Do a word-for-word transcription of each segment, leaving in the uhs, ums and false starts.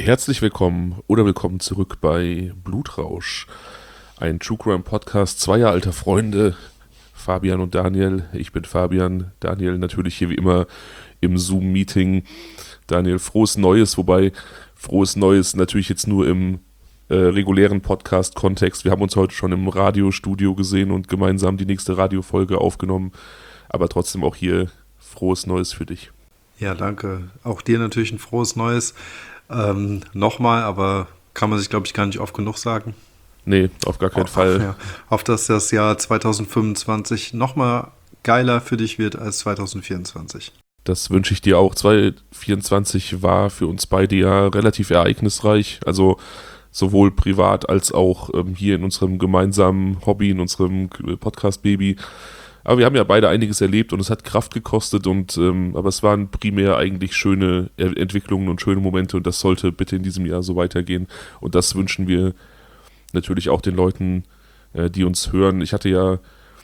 Herzlich willkommen oder willkommen zurück bei Blutrausch, ein True Crime Podcast zweier alter Freunde, Fabian und Daniel. Ich bin Fabian, Daniel natürlich hier wie immer im Zoom-Meeting. Daniel, frohes Neues, wobei frohes Neues natürlich jetzt nur im äh, regulären Podcast-Kontext. Wir haben uns heute schon im Radiostudio gesehen und gemeinsam die nächste Radiofolge aufgenommen, aber trotzdem auch hier frohes Neues für dich. Ja, danke. Auch dir natürlich ein frohes Neues. Ähm, nochmal, aber kann man sich, glaube ich, gar nicht oft genug sagen. Nee, auf gar keinen Auf, Fall. ja, auf dass das Jahr zwanzig fünfundzwanzig nochmal geiler für dich wird als zwanzig vierundzwanzig. Das wünsche ich dir auch. zwanzig vierundzwanzig war für uns beide ja relativ ereignisreich, also sowohl privat als auch ähm, hier in unserem gemeinsamen Hobby, in unserem Podcast-Baby. Aber wir haben ja beide einiges erlebt und es hat Kraft gekostet, und ähm, aber es waren primär eigentlich schöne er- Entwicklungen und schöne Momente, und das sollte bitte in diesem Jahr so weitergehen. Und das wünschen wir natürlich auch den Leuten, äh, die uns hören. Ich hatte ja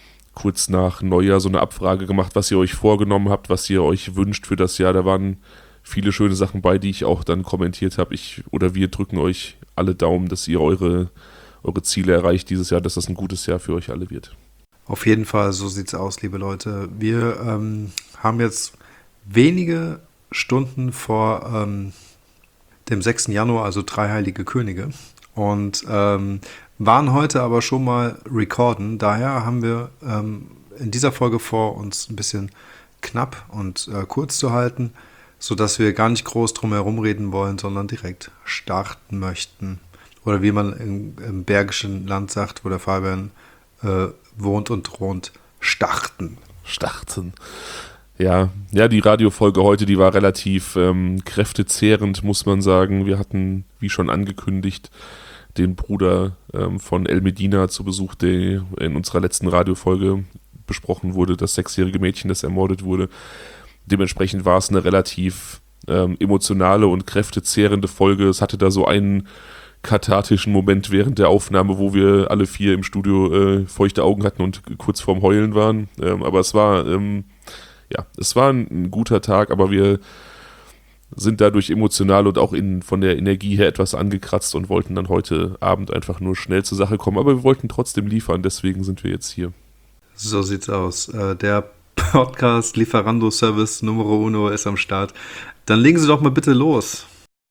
kurz nach Neujahr so eine Abfrage gemacht, was ihr euch vorgenommen habt, was ihr euch wünscht für das Jahr. Da waren viele schöne Sachen bei, die ich auch dann kommentiert habe. Ich oder wir drücken euch alle Daumen, dass ihr eure, eure Ziele erreicht dieses Jahr, dass das ein gutes Jahr für euch alle wird. Auf jeden Fall, so sieht's aus, liebe Leute. Wir ähm, haben jetzt wenige Stunden vor ähm, dem sechsten Januar, also drei heilige Könige, und ähm, waren heute aber schon mal recorden. Daher haben wir ähm, in dieser Folge vor, uns ein bisschen knapp und äh, kurz zu halten, sodass wir gar nicht groß drum herum reden wollen, sondern direkt starten möchten. Oder wie man im, im Bergischen Land sagt, wo der Fabian äh, wohnt und thront, starten. Starten. Ja, ja, die Radiofolge heute, die war relativ ähm, kräftezehrend, muss man sagen. Wir hatten, wie schon angekündigt, den Bruder ähm, von El Medina zu Besuch, der in unserer letzten Radiofolge besprochen wurde, das sechsjährige Mädchen, das ermordet wurde. Dementsprechend war es eine relativ ähm, emotionale und kräftezehrende Folge. Es hatte da so einen kathartischen Moment während der Aufnahme, wo wir alle vier im Studio äh, feuchte Augen hatten und kurz vorm Heulen waren. Ähm, aber es war, ähm, ja, es war ein, ein guter Tag, aber wir sind dadurch emotional und auch in, von der Energie her etwas angekratzt und wollten dann heute Abend einfach nur schnell zur Sache kommen. Aber wir wollten trotzdem liefern, deswegen sind wir jetzt hier. So sieht's aus. Äh, der Podcast Lieferando Service Numero Uno ist am Start. Dann legen Sie doch mal bitte los.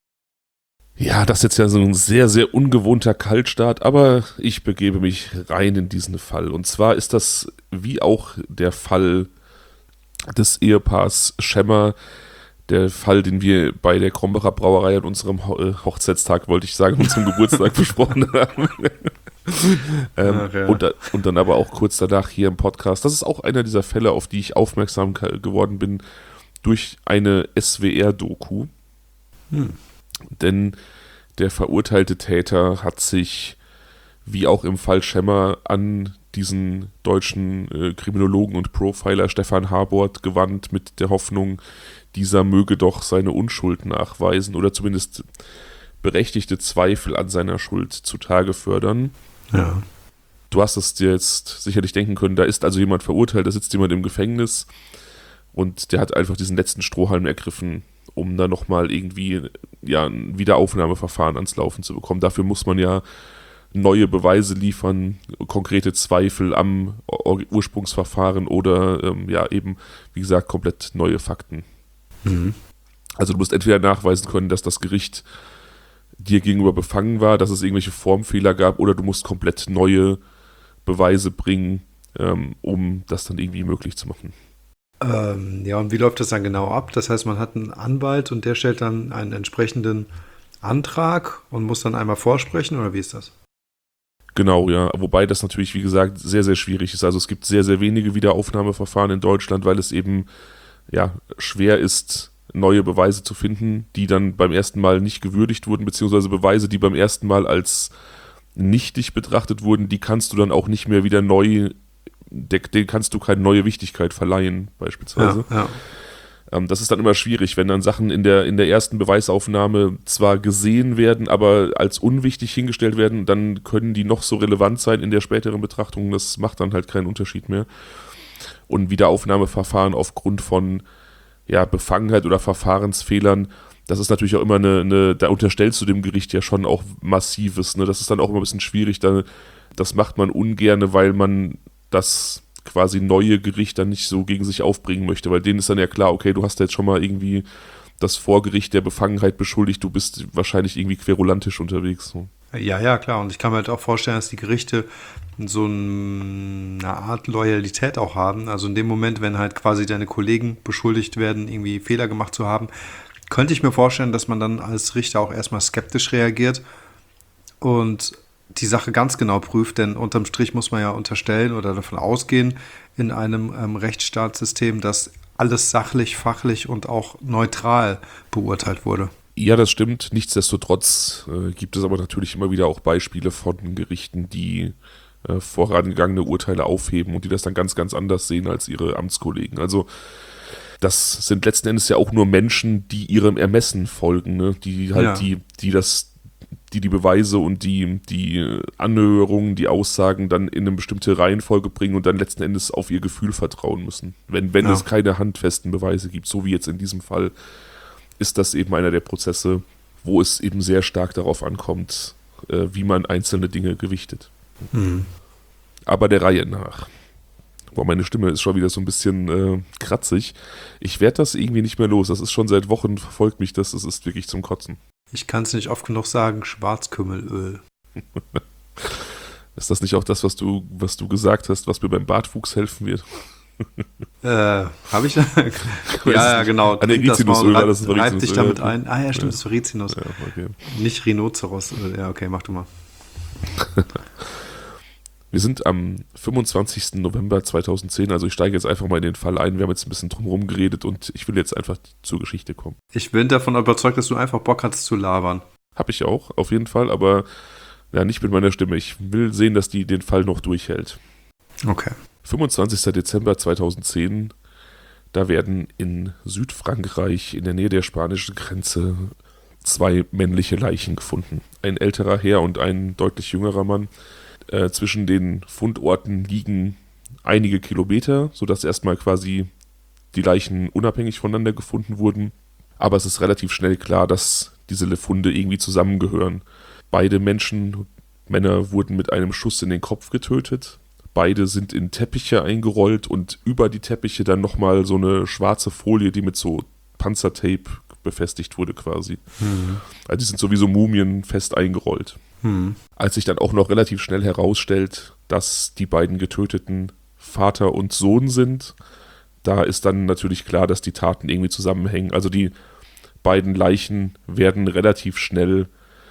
Ja, das ist jetzt ja so ein sehr, sehr ungewohnter Kaltstart, aber ich begebe mich rein in diesen Fall. Und zwar ist das, wie auch der Fall des Ehepaars Schemmer, der Fall, den wir bei der Krombacher Brauerei an unserem Ho- Hochzeitstag, wollte ich sagen, unserem Geburtstag besprochen haben. ähm, Ach ja. und, da, und dann aber auch kurz danach hier im Podcast. Das ist auch einer dieser Fälle, auf die ich aufmerksam ka- geworden bin durch eine S W R-Doku. Hm. Denn der verurteilte Täter hat sich, wie auch im Fall Schemmer, an diesen deutschen äh, Kriminologen und Profiler Stefan Harbort gewandt, mit der Hoffnung, dieser möge doch seine Unschuld nachweisen oder zumindest berechtigte Zweifel an seiner Schuld zutage fördern. Ja. Du hast es dir jetzt sicherlich denken können, da ist also jemand verurteilt, da sitzt jemand im Gefängnis und der hat einfach diesen letzten Strohhalm ergriffen, um da nochmal irgendwie ja, ein Wiederaufnahmeverfahren ans Laufen zu bekommen. Dafür muss man ja neue Beweise liefern, konkrete Zweifel am Ur- Ursprungsverfahren oder ähm, ja eben, wie gesagt, komplett neue Fakten. Mhm. Also du musst entweder nachweisen können, dass das Gericht dir gegenüber befangen war, dass es irgendwelche Formfehler gab, oder du musst komplett neue Beweise bringen, ähm, um das dann irgendwie möglich zu machen. Ähm, ja, und wie läuft das dann genau ab? Das heißt, man hat einen Anwalt und der stellt dann einen entsprechenden Antrag und muss dann einmal vorsprechen, oder wie ist das? Genau, ja. Wobei das natürlich, wie gesagt, sehr, sehr schwierig ist. Also es gibt sehr, sehr wenige Wiederaufnahmeverfahren in Deutschland, weil es eben ja schwer ist, neue Beweise zu finden, die dann beim ersten Mal nicht gewürdigt wurden, beziehungsweise Beweise, die beim ersten Mal als nichtig betrachtet wurden, die kannst du dann auch nicht mehr wieder neu, denen kannst du keine neue Wichtigkeit verleihen, beispielsweise. Ja, ja. Ähm, das ist dann immer schwierig, wenn dann Sachen in der, in der ersten Beweisaufnahme zwar gesehen werden, aber als unwichtig hingestellt werden, dann können die noch so relevant sein in der späteren Betrachtung, das macht dann halt keinen Unterschied mehr. Und Wiederaufnahmeverfahren aufgrund von ja, Befangenheit oder Verfahrensfehlern, das ist natürlich auch immer eine, eine, da unterstellst du dem Gericht ja schon auch Massives, ne? Das ist dann auch immer ein bisschen schwierig, da, das macht man ungerne, weil man das quasi neue Gericht dann nicht so gegen sich aufbringen möchte, weil denen ist dann ja klar, okay, du hast ja jetzt schon mal irgendwie das Vorgericht der Befangenheit beschuldigt, du bist wahrscheinlich irgendwie querulantisch unterwegs. So. Ja, ja, klar. Und ich kann mir halt auch vorstellen, dass die Gerichte so ein, eine Art Loyalität auch haben. Also in dem Moment, wenn halt quasi deine Kollegen beschuldigt werden, irgendwie Fehler gemacht zu haben, könnte ich mir vorstellen, dass man dann als Richter auch erstmal skeptisch reagiert und die Sache ganz genau prüft, denn unterm Strich muss man ja unterstellen oder davon ausgehen in einem ähm, Rechtsstaatssystem, dass alles sachlich, fachlich und auch neutral beurteilt wurde. Ja, das stimmt. Nichtsdestotrotz äh, gibt es aber natürlich immer wieder auch Beispiele von Gerichten, die äh, vorangegangene Urteile aufheben und die das dann ganz, ganz anders sehen als ihre Amtskollegen. Also das sind letzten Endes ja auch nur Menschen, die ihrem Ermessen folgen, ne? Die halt Ja. die, die das, die die Beweise und die, die Anhörungen, die Aussagen dann in eine bestimmte Reihenfolge bringen und dann letzten Endes auf ihr Gefühl vertrauen müssen. Wenn, wenn Ja. es keine handfesten Beweise gibt, so wie jetzt in diesem Fall, ist das eben einer der Prozesse, wo es eben sehr stark darauf ankommt, äh, wie man einzelne Dinge gewichtet. Mhm. Aber der Reihe nach. Boah, meine Stimme ist schon wieder so ein bisschen äh, kratzig. Ich werde das irgendwie nicht mehr los. Das ist schon seit Wochen, verfolgt mich das. Das ist wirklich zum Kotzen. Ich kann es nicht oft genug sagen, Schwarzkümmelöl. Ist das nicht auch das, was du, was du gesagt hast, was mir beim Bartwuchs helfen wird? Äh, habe ich da? ja, ja, genau. Ah, nee, Trink das mal und Rizinusöl war reib, das, das war reib dich Rizinusöl. damit ein. Ah ja, stimmt, das war Rizinus. Ja, okay. Nicht Rhinoceros. Ja, okay, mach du mal. Wir sind am fünfundzwanzigsten November zweitausendzehn, also ich steige jetzt einfach mal in den Fall ein. Wir haben jetzt ein bisschen drumherum geredet und ich will jetzt einfach zur Geschichte kommen. Ich bin davon überzeugt, dass du einfach Bock hattest zu labern. Hab ich auch, auf jeden Fall, aber ja, nicht mit meiner Stimme. Ich will sehen, dass die den Fall noch durchhält. Okay. fünfundzwanzigsten Dezember zweitausendzehn, da werden in Südfrankreich in der Nähe der spanischen Grenze zwei männliche Leichen gefunden. Ein älterer Herr und ein deutlich jüngerer Mann. Äh, zwischen den Fundorten liegen einige Kilometer, sodass erstmal quasi die Leichen unabhängig voneinander gefunden wurden. Aber es ist relativ schnell klar, dass diese Funde irgendwie zusammengehören. Beide Menschen, Männer, wurden mit einem Schuss in den Kopf getötet. Beide sind in Teppiche eingerollt und über die Teppiche dann nochmal so eine schwarze Folie, die mit so Panzertape befestigt wurde quasi. Mhm. Also die sind sowieso Mumien fest eingerollt. Mhm. Als sich dann auch noch relativ schnell herausstellt, dass die beiden Getöteten Vater und Sohn sind, da ist dann natürlich klar, dass die Taten irgendwie zusammenhängen. Also die beiden Leichen werden relativ schnell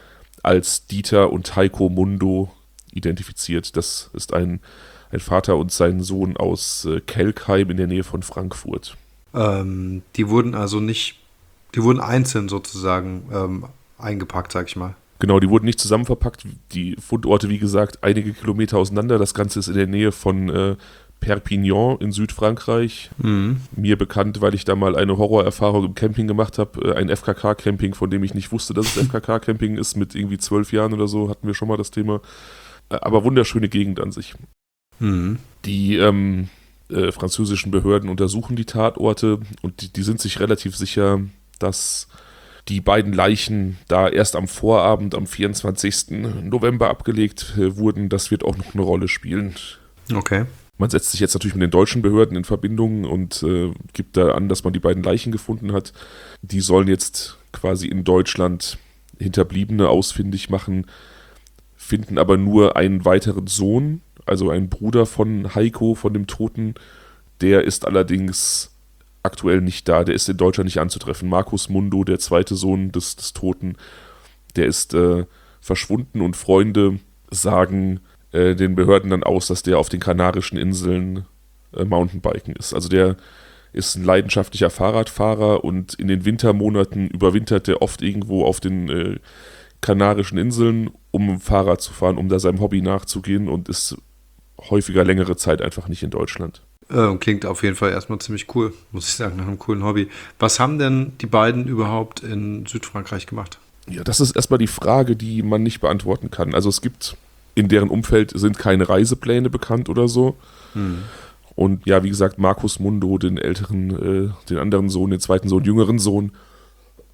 als Dieter und Heiko Mundo identifiziert. Das ist ein, ein Vater und sein Sohn aus äh, Kelkheim in der Nähe von Frankfurt. Ähm, die wurden also nicht, die wurden einzeln sozusagen ähm, eingepackt, sag ich mal. Genau, die wurden nicht zusammen verpackt. Die Fundorte, wie gesagt, einige Kilometer auseinander. Das Ganze ist in der Nähe von äh, Perpignan in Südfrankreich. Mhm. Mir bekannt, weil ich da mal eine Horrorerfahrung im Camping gemacht habe. Ein F K K-Camping, von dem ich nicht wusste, dass es F K K-Camping ist. Mit irgendwie zwölf Jahren oder so hatten wir schon mal das Thema. Aber wunderschöne Gegend an sich. Mhm. Die ähm, äh, französischen Behörden untersuchen die Tatorte und die, die sind sich relativ sicher, dass die beiden Leichen da erst am Vorabend, am vierundzwanzigsten November abgelegt äh, wurden. Das wird auch noch eine Rolle spielen. Okay. Man setzt sich jetzt natürlich mit den deutschen Behörden in Verbindung und äh, gibt da an, dass man die beiden Leichen gefunden hat. Die sollen jetzt quasi in Deutschland Hinterbliebene ausfindig machen, finden aber nur einen weiteren Sohn, also einen Bruder von Heiko, von dem Toten. Der ist allerdings aktuell nicht da, der ist in Deutschland nicht anzutreffen. Markus Mundo, der zweite Sohn des, des Toten, der ist äh, verschwunden und Freunde sagen äh, den Behörden dann aus, dass der auf den Kanarischen Inseln äh, Mountainbiken ist. Also der ist ein leidenschaftlicher Fahrradfahrer und in den Wintermonaten überwintert der oft irgendwo auf den äh, Kanarischen Inseln, um Fahrrad zu fahren, um da seinem Hobby nachzugehen und ist häufiger längere Zeit einfach nicht in Deutschland. Äh, klingt auf jeden Fall erstmal ziemlich cool, muss ich sagen, nach einem coolen Hobby. Was haben denn die beiden überhaupt in Südfrankreich gemacht? Ja, das ist erstmal die Frage, die man nicht beantworten kann. Also es gibt, in deren Umfeld sind keine Reisepläne bekannt oder so. Hm. Und ja, wie gesagt, Markus Mundo, den älteren, äh, den anderen Sohn, den zweiten Sohn, jüngeren Sohn,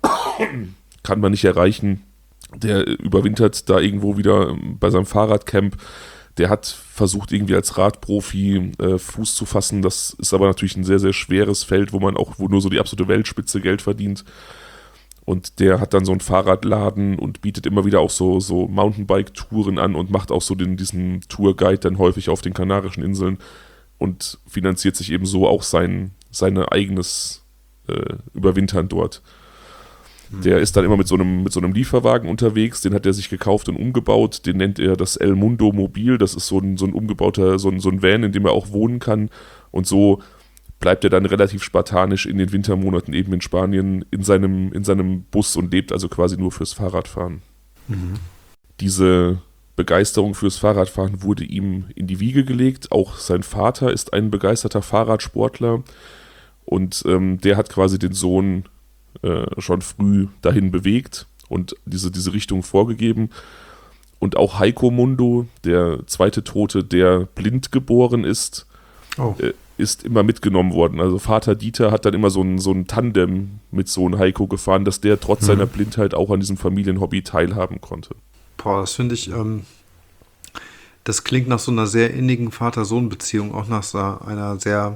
kann man nicht erreichen. Der überwintert da irgendwo wieder bei seinem Fahrradcamp. Der hat versucht, irgendwie als Radprofi äh, Fuß zu fassen. Das ist aber natürlich ein sehr, sehr schweres Feld, wo man auch, wo nur so die absolute Weltspitze Geld verdient. Und der hat dann so einen Fahrradladen und bietet immer wieder auch so, so Mountainbike-Touren an und macht auch so den, diesen Tourguide dann häufig auf den Kanarischen Inseln und finanziert sich eben so auch sein seine eigenes äh, Überwintern dort. Hm. Der ist dann immer mit so einem mit so einem Lieferwagen unterwegs, den hat er sich gekauft und umgebaut, den nennt er das El Mundo Mobil, das ist so ein, so ein umgebauter, so ein, so ein Van, in dem er auch wohnen kann, und so bleibt er dann relativ spartanisch in den Wintermonaten eben in Spanien in seinem, in seinem Bus und lebt also quasi nur fürs Fahrradfahren. Mhm. Diese Begeisterung fürs Fahrradfahren wurde ihm in die Wiege gelegt. Auch sein Vater ist ein begeisterter Fahrradsportler und ähm, der hat quasi den Sohn äh, schon früh dahin bewegt und diese, diese Richtung vorgegeben. Und auch Heiko Mundo, der zweite Tote, der blind geboren ist, oh. äh, ist immer mitgenommen worden. Also Vater Dieter hat dann immer so ein, so ein Tandem mit Sohn Heiko gefahren, dass der trotz mhm. seiner Blindheit auch an diesem Familienhobby teilhaben konnte. Boah, das finde ich, ähm, das klingt nach so einer sehr innigen Vater-Sohn-Beziehung, auch nach so einer sehr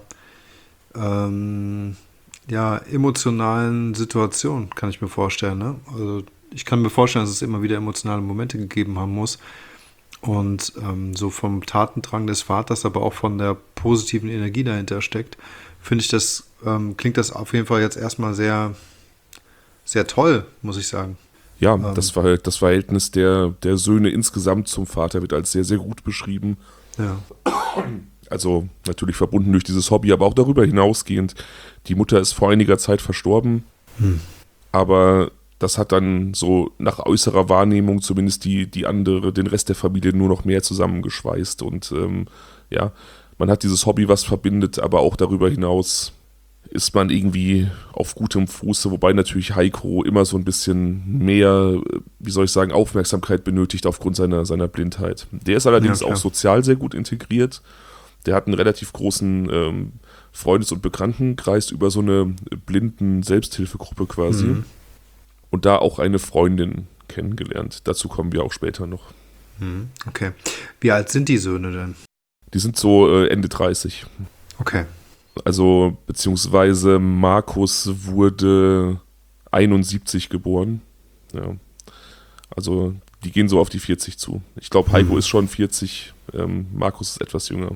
ähm, ja, emotionalen Situation, kann ich mir vorstellen. Ne? Also ich kann mir vorstellen, dass es immer wieder emotionale Momente gegeben haben muss. Und ähm, so vom Tatendrang des Vaters, aber auch von der positiven Energie dahinter steckt, finde ich das, ähm, klingt das auf jeden Fall jetzt erstmal sehr, sehr toll, muss ich sagen. Ja, ähm, das, war, das Verhältnis der, der Söhne insgesamt zum Vater wird als sehr, sehr gut beschrieben. Ja. Also natürlich verbunden durch dieses Hobby, aber auch darüber hinausgehend. Die Mutter ist vor einiger Zeit verstorben, hm. aber das hat dann so nach äußerer Wahrnehmung zumindest die, die andere, den Rest der Familie nur noch mehr zusammengeschweißt. Und ähm, ja, man hat dieses Hobby, was verbindet, aber auch darüber hinaus ist man irgendwie auf gutem Fuße, wobei natürlich Heiko immer so ein bisschen mehr, wie soll ich sagen, Aufmerksamkeit benötigt aufgrund seiner, seiner Blindheit. Der ist allerdings ja, auch sozial sehr gut integriert. Der hat einen relativ großen ähm, Freundes- und Bekanntenkreis über so eine blinden Selbsthilfegruppe quasi. Mhm. Und da auch eine Freundin kennengelernt. Dazu kommen wir auch später noch. Okay. Wie alt sind die Söhne denn? Die sind so äh, Ende dreißig. Okay. Also, beziehungsweise Markus wurde einundsiebzig geboren. Ja. Also, die gehen so auf die vierzig zu. Ich glaube, Heiko mhm. ist schon vierzig, ähm, Markus ist etwas jünger.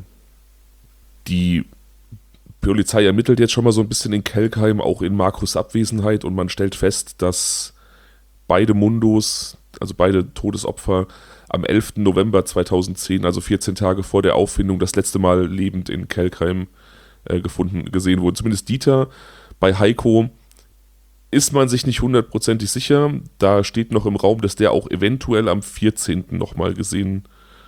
Die Polizei ermittelt jetzt schon mal so ein bisschen in Kelkheim, auch in Markus' Abwesenheit, und man stellt fest, dass beide Mundos, also beide Todesopfer, am elften November zweitausendzehn, also vierzehn Tage vor der Auffindung, das letzte Mal lebend in Kelkheim äh, gefunden, gesehen wurden. Zumindest Dieter. Bei Heiko ist man sich nicht hundertprozentig sicher. Da steht noch im Raum, dass der auch eventuell am vierzehnten nochmal gesehen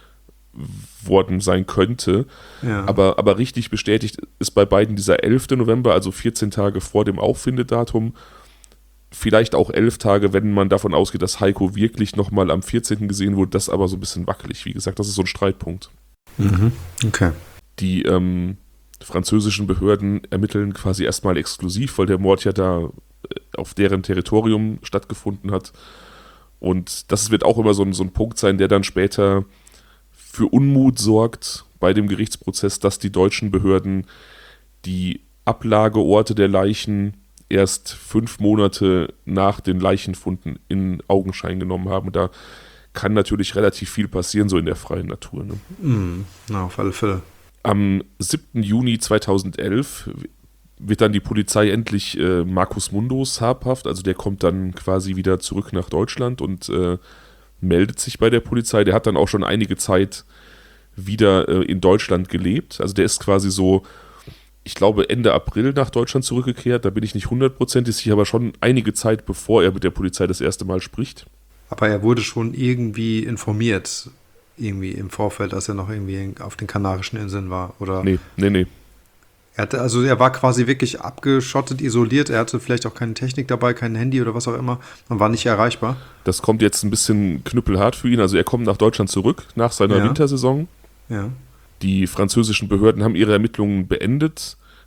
worden sein könnte. Ja. Aber, aber richtig bestätigt ist bei beiden dieser elfte November, also vierzehn Tage vor dem Auffindedatum. Vielleicht auch elf Tage, wenn man davon ausgeht, dass Heiko wirklich nochmal am vierzehnten gesehen wurde. Das ist aber so ein bisschen wackelig. Wie gesagt, das ist so ein Streitpunkt. Mhm. Okay. Die ähm, französischen Behörden ermitteln quasi erstmal exklusiv, weil der Mord ja da auf deren Territorium stattgefunden hat. Und das wird auch immer so ein, so ein Punkt sein, der dann später für Unmut sorgt bei dem Gerichtsprozess, dass die deutschen Behörden die Ablageorte der Leichen erst fünf Monate nach den Leichenfunden in Augenschein genommen haben. Und da kann natürlich relativ viel passieren, so in der freien Natur. Ne? Mm, na, auf alle Fälle. Am siebten Juni zweitausendelf wird dann die Polizei endlich äh, Markus Mundos habhaft. Also der kommt dann quasi wieder zurück nach Deutschland und äh, meldet sich bei der Polizei. Der hat dann auch schon einige Zeit wieder äh, in Deutschland gelebt. Also der ist quasi so, ich glaube, Ende April nach Deutschland zurückgekehrt. Da bin ich nicht hundertprozentig sicher, aber schon einige Zeit, bevor er mit der Polizei das erste Mal spricht. Aber er wurde schon irgendwie informiert, irgendwie im Vorfeld, als er noch irgendwie auf den Kanarischen Inseln war, oder? Nee, nee, nee. Er hatte, also er war quasi wirklich abgeschottet, isoliert. Er hatte vielleicht auch keine Technik dabei, kein Handy oder was auch immer. Man war nicht erreichbar. Das kommt jetzt ein bisschen knüppelhart für ihn. Also er kommt nach Deutschland zurück nach seiner ja. Wintersaison. Ja. Die französischen Behörden haben ihre Ermittlungen beendet.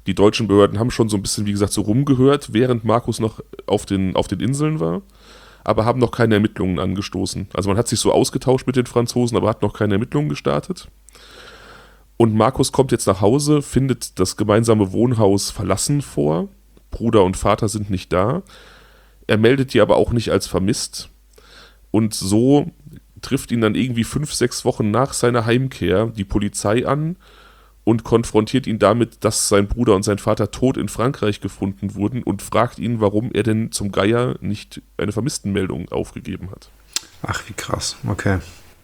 Die deutschen Behörden haben schon so ein bisschen, wie gesagt, so rumgehört, während Markus noch auf den, auf den Inseln war, aber haben noch keine Ermittlungen angestoßen. Also man hat sich so ausgetauscht mit den Franzosen, aber hat noch keine Ermittlungen gestartet. Und Markus kommt jetzt nach Hause, findet das gemeinsame Wohnhaus verlassen vor. Bruder und Vater sind nicht da. Er meldet die aber auch nicht als vermisst. Und so trifft ihn dann irgendwie fünf, sechs Wochen nach seiner Heimkehr die Polizei an und konfrontiert ihn damit, dass sein Bruder und sein Vater tot in Frankreich gefunden wurden und fragt ihn, warum er denn zum Geier nicht eine Vermisstenmeldung aufgegeben hat. Ach, wie krass. Okay.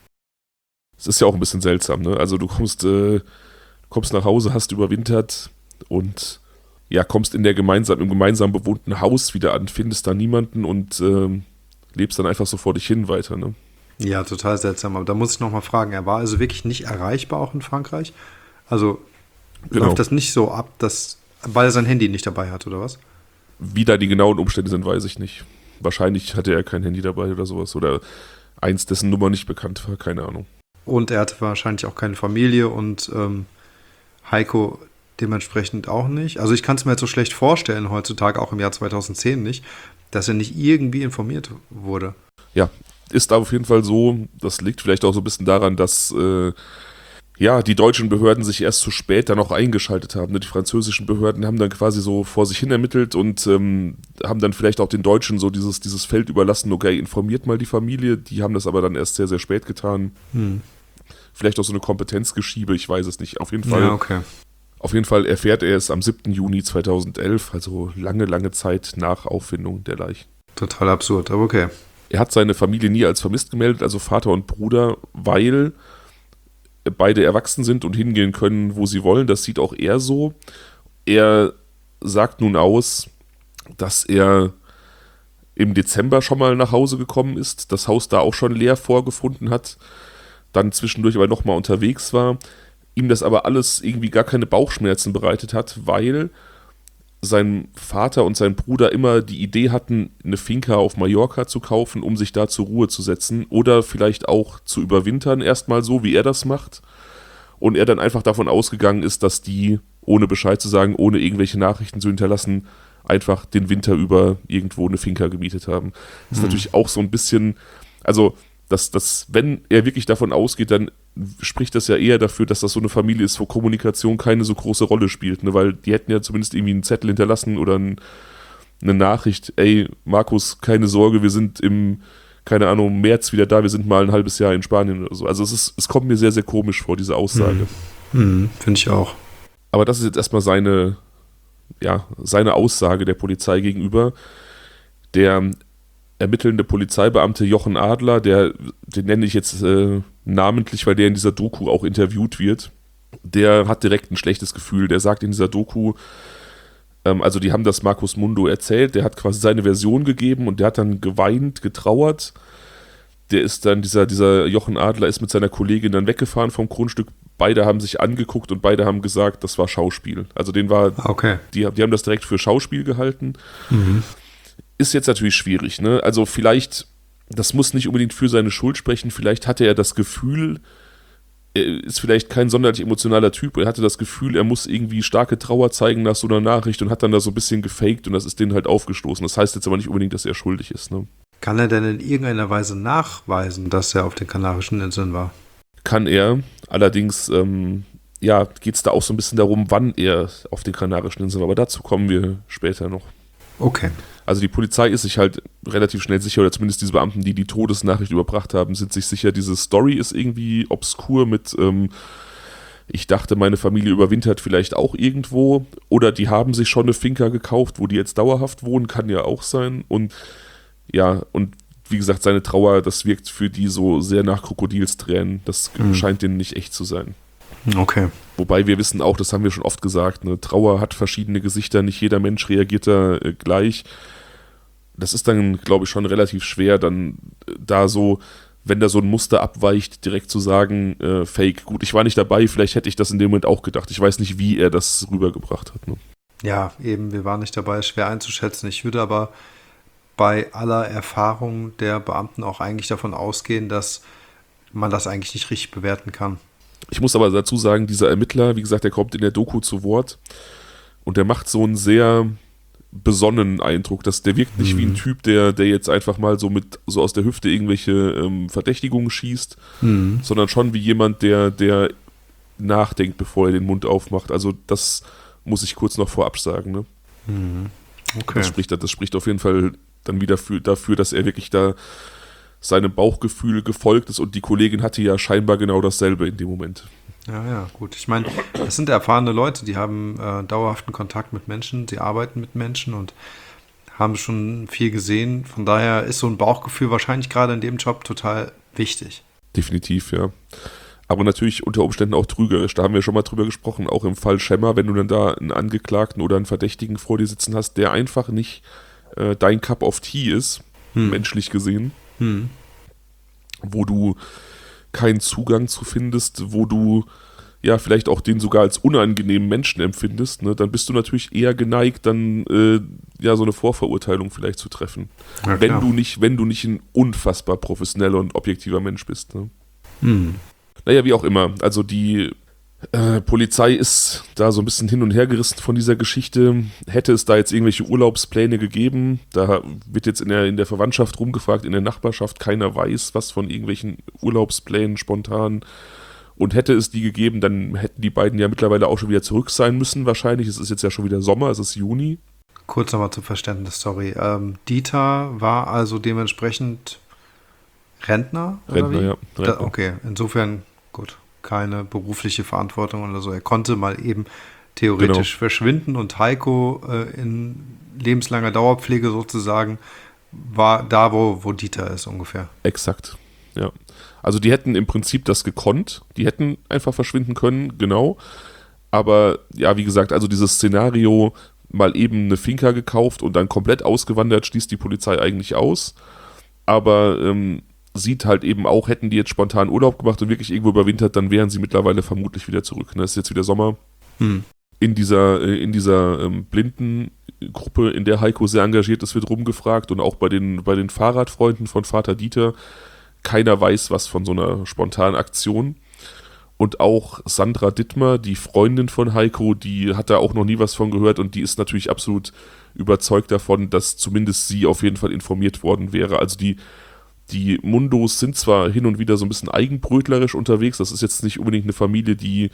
Es ist ja auch ein bisschen seltsam, ne? Also du kommst, äh, kommst nach Hause, hast überwintert und ja, kommst in der gemeinsam, im gemeinsam bewohnten Haus wieder an, findest da niemanden und äh, lebst dann einfach so vor dich hin weiter, ne? Ja, total seltsam. Aber da muss ich nochmal fragen, er war also wirklich nicht erreichbar auch in Frankreich? Also Genau. läuft das nicht so ab, dass, weil er sein Handy nicht dabei hat, oder was? Wie da die genauen Umstände sind, weiß ich nicht. Wahrscheinlich hatte er kein Handy dabei oder sowas. Oder eins, dessen Nummer nicht bekannt war, keine Ahnung. Und er hatte wahrscheinlich auch keine Familie und ähm, Heiko dementsprechend auch nicht. Also ich kann es mir jetzt so schlecht vorstellen, heutzutage auch im Jahr zweitausendzehn nicht, dass er nicht irgendwie informiert wurde. Ja, ist auf jeden Fall so. Das liegt vielleicht auch so ein bisschen daran, dass äh, ja, die deutschen Behörden sich erst zu spät dann auch eingeschaltet haben. Die französischen Behörden haben dann quasi so vor sich hin ermittelt und ähm, haben dann vielleicht auch den Deutschen so dieses, dieses Feld überlassen, okay, informiert mal die Familie. Die haben das aber dann erst sehr, sehr spät getan. Hm. Vielleicht auch so eine Kompetenzgeschiebe, ich weiß es nicht. Auf jeden Fall, ja, okay. Auf jeden Fall erfährt er es am siebten Juni zweitausendelf, also lange, lange Zeit nach Auffindung der Leichen. Total absurd, aber okay. Er hat seine Familie nie als vermisst gemeldet, also Vater und Bruder, weil beide erwachsen sind und hingehen können, wo sie wollen. Das sieht auch er so. Er sagt nun aus, dass er im Dezember schon mal nach Hause gekommen ist, das Haus da auch schon leer vorgefunden hat, dann zwischendurch aber nochmal unterwegs war, ihm das aber alles irgendwie gar keine Bauchschmerzen bereitet hat, weil sein Vater und sein Bruder immer die Idee hatten, eine Finca auf Mallorca zu kaufen, um sich da zur Ruhe zu setzen oder vielleicht auch zu überwintern, erstmal so, wie er das macht. Und er dann einfach davon ausgegangen ist, dass die, ohne Bescheid zu sagen, ohne irgendwelche Nachrichten zu hinterlassen, einfach den Winter über irgendwo eine Finca gemietet haben. Das ist mhm. natürlich auch so ein bisschen, also, dass, dass, wenn er wirklich davon ausgeht, dann spricht das ja eher dafür, dass das so eine Familie ist, wo Kommunikation keine so große Rolle spielt, ne? Weil die hätten ja zumindest irgendwie einen Zettel hinterlassen oder ein, eine Nachricht, ey, Markus, keine Sorge, wir sind im, keine Ahnung, März wieder da, wir sind mal ein halbes Jahr in Spanien oder so. Also es ist, es kommt mir sehr, sehr komisch vor, diese Aussage. Mhm. Mhm, finde ich auch. Aber das ist jetzt erstmal seine, ja, seine Aussage der Polizei gegenüber. Der ermittelnde Polizeibeamte Jochen Adler, der, den nenne ich jetzt äh, namentlich, weil der in dieser Doku auch interviewt wird, der hat direkt ein schlechtes Gefühl. Der sagt in dieser Doku, ähm, also die haben das Markus Mundo erzählt, der hat quasi seine Version gegeben und der hat dann geweint, getrauert. Der ist dann, dieser, dieser Jochen Adler ist mit seiner Kollegin dann weggefahren vom Grundstück. Beide haben sich angeguckt und beide haben gesagt, das war Schauspiel. Also den war, okay. die, die haben das direkt für Schauspiel gehalten. Mhm. Ist jetzt natürlich schwierig, ne? Also vielleicht, das muss nicht unbedingt für seine Schuld sprechen, vielleicht hatte er das Gefühl, er ist vielleicht kein sonderlich emotionaler Typ, er hatte das Gefühl, er muss irgendwie starke Trauer zeigen nach so einer Nachricht und hat dann da so ein bisschen gefaked und das ist denen halt aufgestoßen. Das heißt jetzt aber nicht unbedingt, dass er schuldig ist, ne? Kann er denn in irgendeiner Weise nachweisen, dass er auf den Kanarischen Inseln war? Kann er, allerdings, ähm, ja, geht es da auch so ein bisschen darum, wann er auf den Kanarischen Inseln war, aber dazu kommen wir später noch. Okay. Also die Polizei ist sich halt relativ schnell sicher, oder zumindest diese Beamten, die die Todesnachricht überbracht haben, sind sich sicher, diese Story ist irgendwie obskur mit, ähm, ich dachte, meine Familie überwintert vielleicht auch irgendwo, oder die haben sich schon eine Finca gekauft, wo die jetzt dauerhaft wohnen, kann ja auch sein. Und ja, und wie gesagt, seine Trauer, das wirkt für die so sehr nach Krokodilstränen, das mhm. scheint denen nicht echt zu sein. Okay. Wobei wir wissen auch, das haben wir schon oft gesagt, ne, Trauer hat verschiedene Gesichter, nicht jeder Mensch reagiert da äh, gleich. Das ist dann, glaube ich, schon relativ schwer, dann äh, da so, wenn da so ein Muster abweicht, direkt zu sagen, äh, Fake. Gut, ich war nicht dabei, vielleicht hätte ich das in dem Moment auch gedacht. Ich weiß nicht, wie er das rübergebracht hat. Ne? Ja, eben, wir waren nicht dabei, ist schwer einzuschätzen. Ich würde aber bei aller Erfahrung der Beamten auch eigentlich davon ausgehen, dass man das eigentlich nicht richtig bewerten kann. Ich muss aber dazu sagen, dieser Ermittler, wie gesagt, der kommt in der Doku zu Wort Und der macht so einen sehr besonnenen Eindruck, dass der wirkt nicht mhm. wie ein Typ, der, der jetzt einfach mal so mit so aus der Hüfte irgendwelche ähm, Verdächtigungen schießt, mhm. sondern schon wie jemand, der, der nachdenkt, bevor er den Mund aufmacht. Also das muss ich kurz noch vorab sagen. Ne? Mhm. Okay. Das spricht, das spricht auf jeden Fall dann wieder für, dafür, dass er wirklich da seinem Bauchgefühl gefolgt ist und die Kollegin hatte ja scheinbar genau dasselbe in dem Moment. Ja, ja, gut. Ich meine, das sind erfahrene Leute, die haben äh, dauerhaften Kontakt mit Menschen, sie arbeiten mit Menschen und haben schon viel gesehen. Von daher ist so ein Bauchgefühl wahrscheinlich gerade in dem Job total wichtig. Definitiv, ja. Aber natürlich unter Umständen auch trügerisch. Da haben wir schon mal drüber gesprochen, auch im Fall Schemmer, wenn du dann da einen Angeklagten oder einen Verdächtigen vor dir sitzen hast, der einfach nicht äh, dein Cup of Tea ist, hm. menschlich gesehen, hm. wo du keinen Zugang zu findest, wo du ja vielleicht auch den sogar als unangenehmen Menschen empfindest, ne, dann bist du natürlich eher geneigt, dann äh, ja so eine Vorverurteilung vielleicht zu treffen. Ja, wenn du nicht, wenn du nicht ein unfassbar professioneller und objektiver Mensch bist. Ne? Hm. Naja, wie auch immer. Also die äh, Polizei ist da so ein bisschen hin und her gerissen von dieser Geschichte. Hätte es da jetzt irgendwelche Urlaubspläne gegeben, da wird jetzt in der, in der Verwandtschaft rumgefragt, in der Nachbarschaft, keiner weiß was von irgendwelchen Urlaubsplänen spontan. Und hätte es die gegeben, dann hätten die beiden ja mittlerweile auch schon wieder zurück sein müssen wahrscheinlich. Es ist jetzt ja schon wieder Sommer, es ist Juni. Kurz nochmal zum Verständnis, sorry. Ähm, Dieter war also dementsprechend Rentner? Oder Rentner, wie? ja. Rentner. Da, okay, insofern, gut, keine berufliche Verantwortung oder so. Er konnte mal eben theoretisch genau. verschwinden und Heiko äh, in lebenslanger Dauerpflege sozusagen war da, wo, wo Dieter ist ungefähr. Exakt, ja. Also die hätten im Prinzip das gekonnt, die hätten einfach verschwinden können, genau. Aber ja, wie gesagt, also dieses Szenario, mal eben eine Finca gekauft und dann komplett ausgewandert, schließt die Polizei eigentlich aus. Aber ähm, sieht halt eben auch, hätten die jetzt spontan Urlaub gemacht und wirklich irgendwo überwintert, dann wären sie mittlerweile vermutlich wieder zurück. Es ist jetzt wieder Sommer. Hm. In dieser, äh, in dieser ähm, Blindengruppe, in der Heiko sehr engagiert ist, wird rumgefragt und auch bei den, bei den Fahrradfreunden von Vater Dieter. Keiner weiß was von so einer spontanen Aktion. Und auch Sandra Dittmer, die Freundin von Heiko, die hat da auch noch nie was von gehört und die ist natürlich absolut überzeugt davon, dass zumindest sie auf jeden Fall informiert worden wäre. Also die, die Mundos sind zwar hin und wieder so ein bisschen eigenbrötlerisch unterwegs, das ist jetzt nicht unbedingt eine Familie, die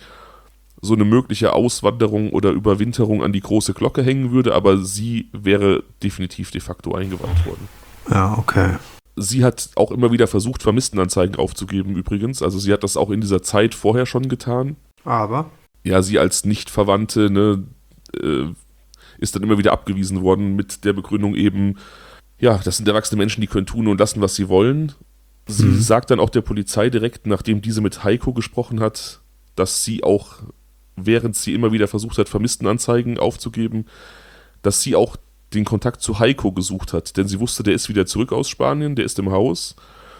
so eine mögliche Auswanderung oder Überwinterung an die große Glocke hängen würde, aber sie wäre definitiv de facto eingewandt worden. Ja, okay. Sie hat auch immer wieder versucht, Vermisstenanzeigen aufzugeben übrigens. Also sie hat das auch in dieser Zeit vorher schon getan. Aber? Ja, sie als Nicht-Verwandte ne, äh, ist dann immer wieder abgewiesen worden mit der Begründung eben, ja, das sind erwachsene Menschen, die können tun und lassen, was sie wollen. Sie mhm. sagt dann auch der Polizei direkt, nachdem diese mit Heiko gesprochen hat, dass sie auch, während sie immer wieder versucht hat, Vermisstenanzeigen aufzugeben, dass sie auch den Kontakt zu Heiko gesucht hat, denn sie wusste, der ist wieder zurück aus Spanien, der ist im Haus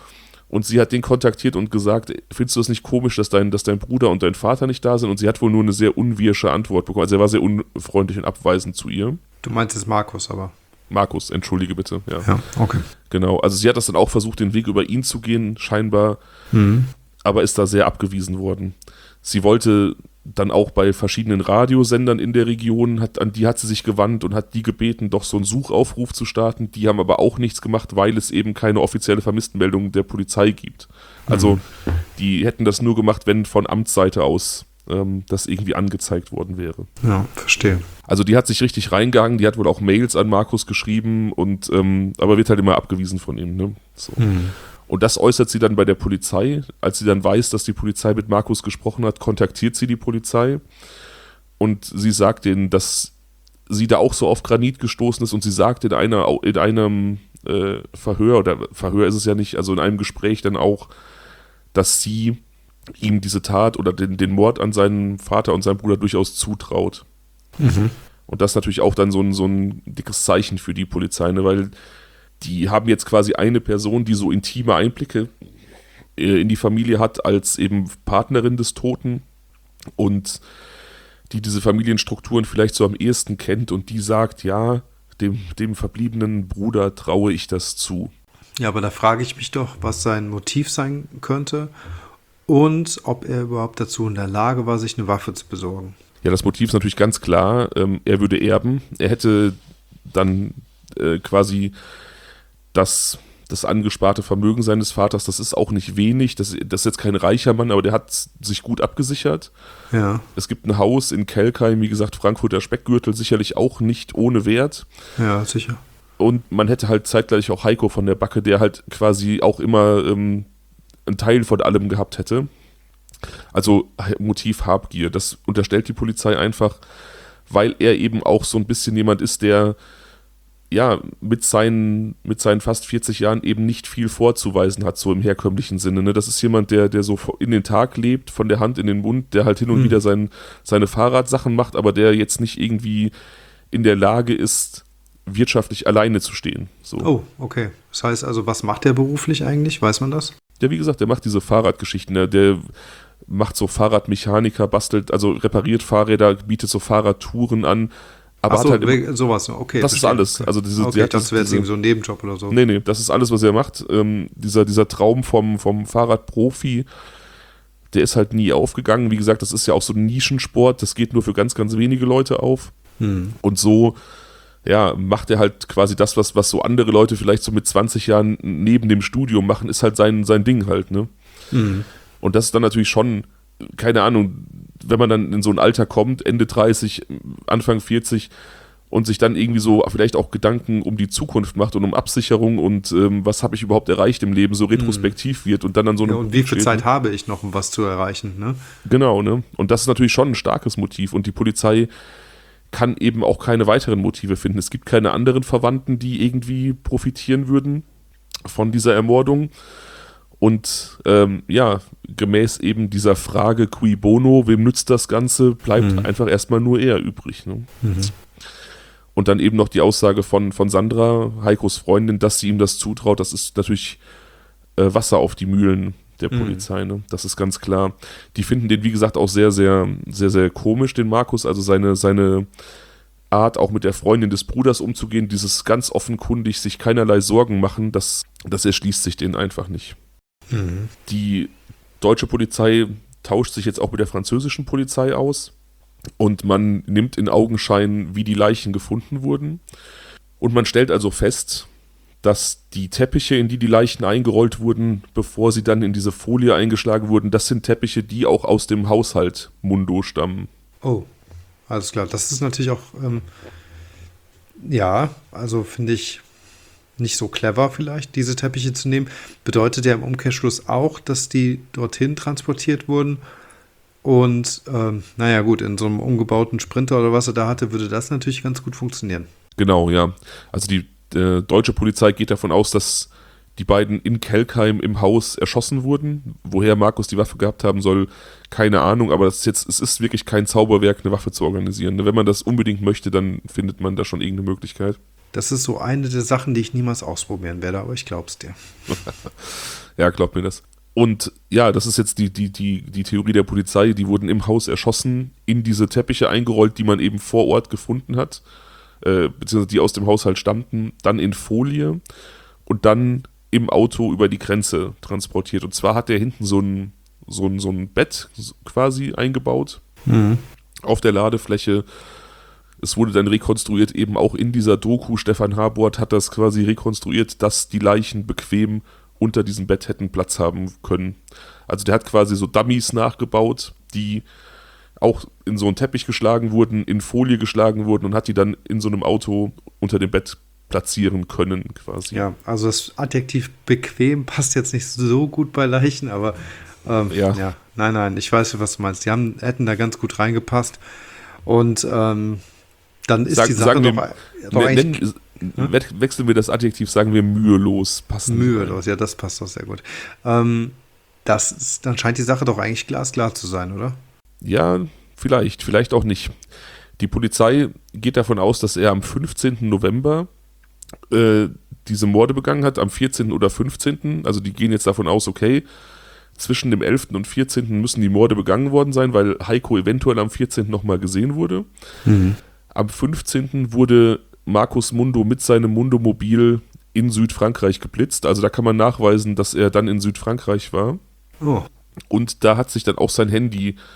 und sie hat den kontaktiert und gesagt, findest du es nicht komisch, dass dein, dass dein Bruder und dein Vater nicht da sind? Und sie hat wohl nur eine sehr unwirsche Antwort bekommen, also er war sehr unfreundlich und abweisend zu ihr. Du meinst jetzt Markus aber? Markus, entschuldige bitte. Ja, ja okay. Genau, also sie hat das dann auch versucht, den Weg über ihn zu gehen, scheinbar, mhm. aber ist da sehr abgewiesen worden. Sie wollte dann auch bei verschiedenen Radiosendern in der Region, hat, an die hat sie sich gewandt und hat die gebeten, doch so einen Suchaufruf zu starten. Die haben aber auch nichts gemacht, weil es eben keine offizielle Vermisstenmeldung der Polizei gibt. Also mhm. die hätten das nur gemacht, wenn von Amtsseite aus ähm, das irgendwie angezeigt worden wäre. Ja, verstehe. Also die hat sich richtig reingegangen, die hat wohl auch Mails an Markus geschrieben, und ähm, aber wird halt immer abgewiesen von ihm. Ne? So. Mhm. Und das äußert sie dann bei der Polizei. Als sie dann weiß, dass die Polizei mit Markus gesprochen hat, kontaktiert sie die Polizei. Und sie sagt denen, dass sie da auch so auf Granit gestoßen ist. Und sie sagt in, einer, in einem äh, Verhör, oder Verhör ist es ja nicht, also in einem Gespräch dann auch, dass sie ihm diese Tat oder den, den Mord an seinen Vater und seinen Bruder durchaus zutraut. Mhm. Und das ist natürlich auch dann so ein, so ein dickes Zeichen für die Polizei, ne? Weil die haben jetzt quasi eine Person, die so intime Einblicke in die Familie hat, als eben Partnerin des Toten und die diese Familienstrukturen vielleicht so am ehesten kennt, und die sagt, ja, dem, dem verbliebenen Bruder traue ich das zu. Ja, aber da frage ich mich doch, was sein Motiv sein könnte und ob er überhaupt dazu in der Lage war, sich eine Waffe zu besorgen. Ja, das Motiv ist natürlich ganz klar, ähm, er würde erben. Er hätte dann äh, quasi das, das angesparte Vermögen seines Vaters, das ist auch nicht wenig, das, das ist jetzt kein reicher Mann, aber der hat sich gut abgesichert. Ja. Es gibt ein Haus in Kelkheim, wie gesagt, Frankfurter Speckgürtel, sicherlich auch nicht ohne Wert. Ja, sicher. Und man hätte halt zeitgleich auch Heiko von der Backe, der halt quasi auch immer ähm, einen Teil von allem gehabt hätte. Also Motiv Habgier, das unterstellt die Polizei einfach, weil er eben auch so ein bisschen jemand ist, der ja mit seinen, mit seinen fast vierzig Jahren eben nicht viel vorzuweisen hat, so im herkömmlichen Sinne. Ne? Das ist jemand, der, der so in den Tag lebt, von der Hand in den Mund, der halt hin und mhm. wieder sein, seine Fahrradsachen macht, aber der jetzt nicht irgendwie in der Lage ist, wirtschaftlich alleine zu stehen. So. Oh, okay. Das heißt also, was macht der beruflich eigentlich? Weiß man das? Ja, wie gesagt, der macht diese Fahrradgeschichten, der, der macht so Fahrradmechaniker, bastelt, also repariert Fahrräder, bietet so Fahrradtouren an. Aber Ach so, hat halt sowas, okay. Das verstehe. Ist alles. Also diese, okay, hat das wäre jetzt diese, irgendwie so ein Nebenjob oder so. Nee, nee, das ist alles, was er macht. Ähm, dieser, dieser Traum vom, vom Fahrradprofi, der ist halt nie aufgegangen. Wie gesagt, das ist ja auch so ein Nischensport, das geht nur für ganz, ganz wenige Leute auf. Hm. Und so, ja, macht er halt quasi das, was, was so andere Leute vielleicht so mit zwanzig Jahren neben dem Studium machen, ist halt sein, sein Ding halt, ne? Hm. Und das ist dann natürlich schon, keine Ahnung, wenn man dann in so ein Alter kommt, Ende dreißig, Anfang vierzig und sich dann irgendwie so vielleicht auch Gedanken um die Zukunft macht und um Absicherung und ähm, was habe ich überhaupt erreicht im Leben, so retrospektiv wird und dann an so einem ja, und wie viel Zeit habe ich noch, um was zu erreichen, ne? Genau, ne? Und das ist natürlich schon ein starkes Motiv und die Polizei kann eben auch keine weiteren Motive finden. Es gibt keine anderen Verwandten, die irgendwie profitieren würden von dieser Ermordung. Und ähm, ja, gemäß eben dieser Frage cui bono, wem nützt das Ganze, bleibt mhm. einfach erstmal nur er übrig. Ne? Mhm. Und dann eben noch die Aussage von, von Sandra, Heikos Freundin, dass sie ihm das zutraut, das ist natürlich äh, Wasser auf die Mühlen der Polizei, mhm. ne? Das ist ganz klar. Die finden den, wie gesagt, auch sehr, sehr, sehr, sehr komisch, den Markus, also seine, seine Art, auch mit der Freundin des Bruders umzugehen, dieses ganz offenkundig sich keinerlei Sorgen machen, das, das erschließt sich denen einfach nicht. Mhm. Die deutsche Polizei tauscht sich jetzt auch mit der französischen Polizei aus und man nimmt in Augenschein, wie die Leichen gefunden wurden. Und man stellt also fest, dass die Teppiche, in die die Leichen eingerollt wurden, bevor sie dann in diese Folie eingeschlagen wurden, das sind Teppiche, die auch aus dem Haushalt Mundo stammen. Oh, alles klar. Das ist natürlich auch, ähm, ja, also finde ich nicht so clever vielleicht, diese Teppiche zu nehmen. Bedeutet ja im Umkehrschluss auch, dass die dorthin transportiert wurden. Und ähm, naja gut, in so einem umgebauten Sprinter oder was er da hatte, würde das natürlich ganz gut funktionieren. Genau, ja. Also die äh, deutsche Polizei geht davon aus, dass die beiden in Kelkheim im Haus erschossen wurden. Woher Markus die Waffe gehabt haben soll, keine Ahnung. Aber das ist jetzt, es ist wirklich kein Zauberwerk, eine Waffe zu organisieren. Wenn man das unbedingt möchte, dann findet man da schon irgendeine Möglichkeit. Das ist so eine der Sachen, die ich niemals ausprobieren werde, aber ich glaub's dir. Ja, glaub mir das. Und ja, das ist jetzt die, die, die, die Theorie der Polizei. Die wurden im Haus erschossen, in diese Teppiche eingerollt, die man eben vor Ort gefunden hat, äh, beziehungsweise die aus dem Haushalt stammten, dann in Folie und dann im Auto über die Grenze transportiert. Und zwar hat der hinten so ein, so ein, so ein Bett quasi eingebaut, mhm. auf der Ladefläche. Es wurde dann rekonstruiert, eben auch in dieser Doku, Stefan Habort hat das quasi rekonstruiert, dass die Leichen bequem unter diesem Bett hätten Platz haben können. Also der hat quasi so Dummies nachgebaut, die auch in so einen Teppich geschlagen wurden, in Folie geschlagen wurden und hat die dann in so einem Auto unter dem Bett platzieren können quasi. Ja, also das Adjektiv bequem passt jetzt nicht so gut bei Leichen, aber ähm, ja. ja, nein, nein, ich weiß, was du meinst. Die haben, hätten da ganz gut reingepasst und ähm, dann ist Sag, die Sache doch, wir, doch eigentlich... Nennen, hm? Wechseln wir das Adjektiv, sagen wir mühelos. Passen mühelos, ja, das passt doch sehr gut. Ähm, das ist, dann scheint die Sache doch eigentlich glasklar zu sein, oder? Ja, vielleicht, vielleicht auch nicht. Die Polizei geht davon aus, dass er am fünfzehnten November äh, diese Morde begangen hat, am vierzehnten oder fünfzehnten Also die gehen jetzt davon aus, okay, zwischen dem elften und vierzehnten müssen die Morde begangen worden sein, weil Heiko eventuell am vierzehnten nochmal gesehen wurde. Mhm. Am fünfzehnten wurde Markus Mundo mit seinem Mundo-Mobil in Südfrankreich geblitzt. Also da kann man nachweisen, dass er dann in Südfrankreich war. Oh. Und da hat sich dann auch sein Handy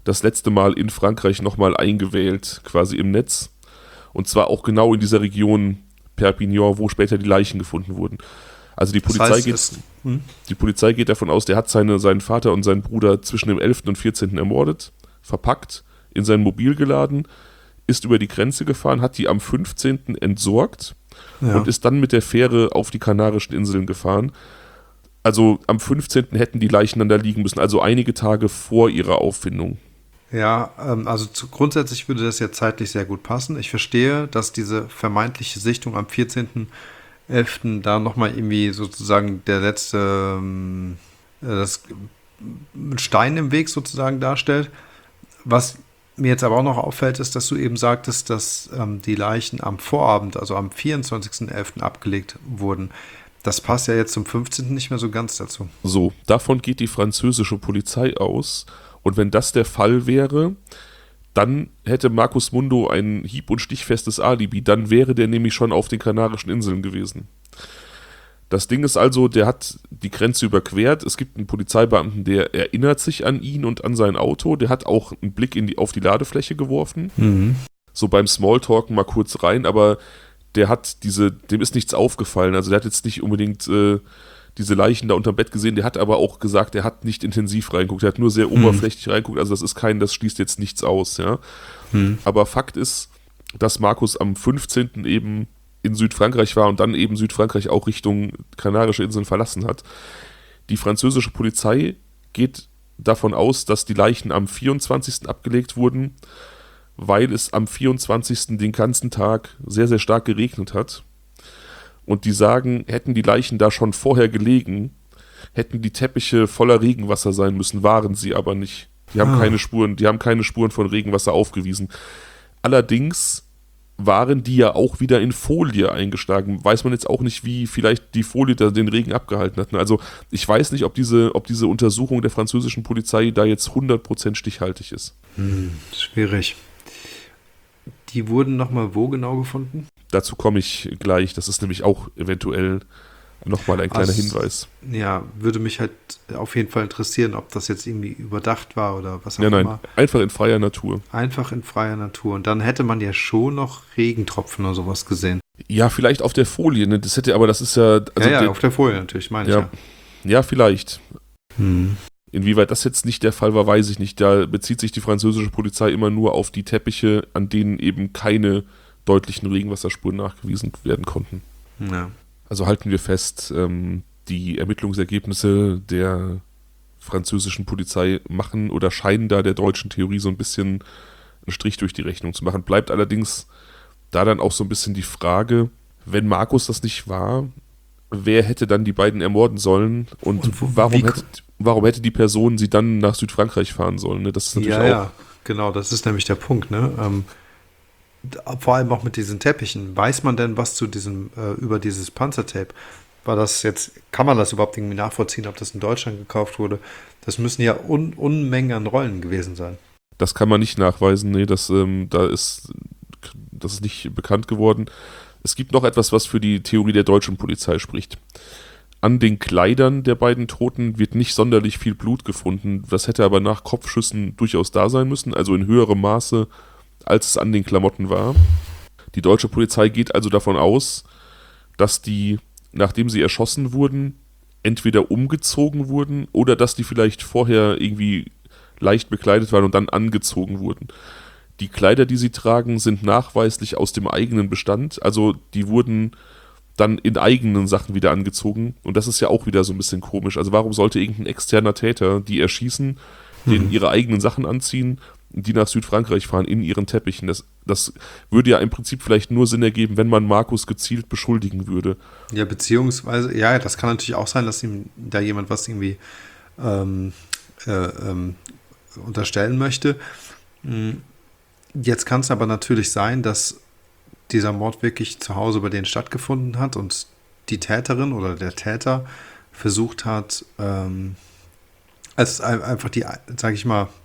das letzte Mal in Frankreich nochmal eingewählt, quasi im Netz. Und zwar auch genau in dieser Region Perpignan, wo später die Leichen gefunden wurden. Also die Polizei, das heißt, geht, es, hm? die Polizei geht davon aus, der hat seine, seinen Vater und seinen Bruder zwischen dem elften und vierzehnten ermordet, verpackt, in sein Mobil geladen, ist über die Grenze gefahren, hat die am fünfzehnten entsorgt ja. und ist dann mit der Fähre auf die Kanarischen Inseln gefahren. Also am fünfzehnten hätten die Leichen dann da liegen müssen, also einige Tage vor ihrer Auffindung. Ja, ähm, also zu, grundsätzlich würde das ja zeitlich sehr gut passen. Ich verstehe, dass diese vermeintliche Sichtung am vierzehnten elften da nochmal irgendwie sozusagen der letzte ähm, das Stein im Weg sozusagen darstellt. Was mir jetzt aber auch noch auffällt, ist, dass du eben sagtest, dass ähm, die Leichen am Vorabend, also am vierundzwanzigsten elften abgelegt wurden. Das passt ja jetzt zum fünfzehnten nicht mehr so ganz dazu. So, davon geht die französische Polizei aus. Und wenn das der Fall wäre, dann hätte Marcus Mundo ein hieb- und stichfestes Alibi. Dann wäre der nämlich schon auf den Kanarischen Inseln gewesen. Das Ding ist also, der hat die Grenze überquert. Es gibt einen Polizeibeamten, der erinnert sich an ihn und an sein Auto. Der hat auch einen Blick in die, auf die Ladefläche geworfen. Mhm. So beim Smalltalken mal kurz rein, aber der hat diese, dem ist nichts aufgefallen. Also der hat jetzt nicht unbedingt äh, diese Leichen da unterm Bett gesehen. Der hat aber auch gesagt, er hat nicht intensiv reingeguckt. Er hat nur sehr mhm. oberflächlich reingeguckt. Also das ist kein, das schließt jetzt nichts aus. Ja. Mhm. Aber Fakt ist, dass Markus am fünfzehnten eben in Südfrankreich war und dann eben Südfrankreich auch Richtung Kanarische Inseln verlassen hat. Die französische Polizei geht davon aus, dass die Leichen am vierundzwanzigsten abgelegt wurden, weil es am vierundzwanzigsten den ganzen Tag sehr, sehr stark geregnet hat. Und die sagen, hätten die Leichen da schon vorher gelegen, hätten die Teppiche voller Regenwasser sein müssen, waren sie aber nicht. Die haben ah. keine Spuren, die haben keine Spuren von Regenwasser aufgewiesen. Allerdings waren die ja auch wieder in Folie eingeschlagen. Weiß man jetzt auch nicht, wie vielleicht die Folie da den Regen abgehalten hat. Also ich weiß nicht, ob diese, ob diese Untersuchung der französischen Polizei da jetzt hundert Prozent stichhaltig ist. Hm, schwierig. Die wurden nochmal wo genau gefunden? Dazu komme ich gleich. Das ist nämlich auch eventuell nochmal ein kleiner also, Hinweis. Ja, würde mich halt auf jeden Fall interessieren, ob das jetzt irgendwie überdacht war oder was auch ja, nein, immer. Einfach in freier Natur. Einfach in freier Natur. Und dann hätte man ja schon noch Regentropfen oder sowas gesehen. Ja, vielleicht auf der Folie. Ne? Das hätte, aber das ist ja... Also ja, ja, der, auf der Folie natürlich, meine ja, ich ja. Ja, vielleicht. Hm. Inwieweit das jetzt nicht der Fall war, weiß ich nicht. Da bezieht sich die französische Polizei immer nur auf die Teppiche, an denen eben keine deutlichen Regenwasserspuren nachgewiesen werden konnten. Ja. Also halten wir fest, ähm, die Ermittlungsergebnisse der französischen Polizei machen oder scheinen da der deutschen Theorie so ein bisschen einen Strich durch die Rechnung zu machen. Bleibt allerdings da dann auch so ein bisschen die Frage, wenn Markus das nicht war, wer hätte dann die beiden ermorden sollen und, und wo, warum, hätte, warum hätte die Person sie dann nach Südfrankreich fahren sollen? Ne? Das ist natürlich ja, auch ja, genau, das ist nämlich der Punkt, ne? Ähm, vor allem auch mit diesen Teppichen. Weiß man denn was zu diesem, äh, über dieses Panzertape? War das jetzt, kann man das überhaupt irgendwie nachvollziehen, ob das in Deutschland gekauft wurde? Das müssen ja Un Unmengen an Rollen gewesen sein. Das kann man nicht nachweisen, nee, das, ähm, da ist, das ist nicht bekannt geworden. Es gibt noch etwas, was für die Theorie der deutschen Polizei spricht. An den Kleidern der beiden Toten wird nicht sonderlich viel Blut gefunden. Das hätte aber nach Kopfschüssen durchaus da sein müssen, also in höherem Maße, als es an den Klamotten war. Die deutsche Polizei geht also davon aus, dass die, nachdem sie erschossen wurden, entweder umgezogen wurden oder dass die vielleicht vorher irgendwie leicht bekleidet waren und dann angezogen wurden. Die Kleider, die sie tragen, sind nachweislich aus dem eigenen Bestand, also die wurden dann in eigenen Sachen wieder angezogen und das ist ja auch wieder so ein bisschen komisch. Also warum sollte irgendein externer Täter die erschießen, denen ihre eigenen Sachen anziehen, die nach Südfrankreich fahren, in ihren Teppichen? Das, das würde ja im Prinzip vielleicht nur Sinn ergeben, wenn man Markus gezielt beschuldigen würde. Ja, beziehungsweise, ja, das kann natürlich auch sein, dass ihm da jemand was irgendwie ähm, äh, ähm, unterstellen möchte. Jetzt kann es aber natürlich sein, dass dieser Mord wirklich zu Hause bei denen stattgefunden hat und die Täterin oder der Täter versucht hat, ähm, als einfach die, sage ich mal,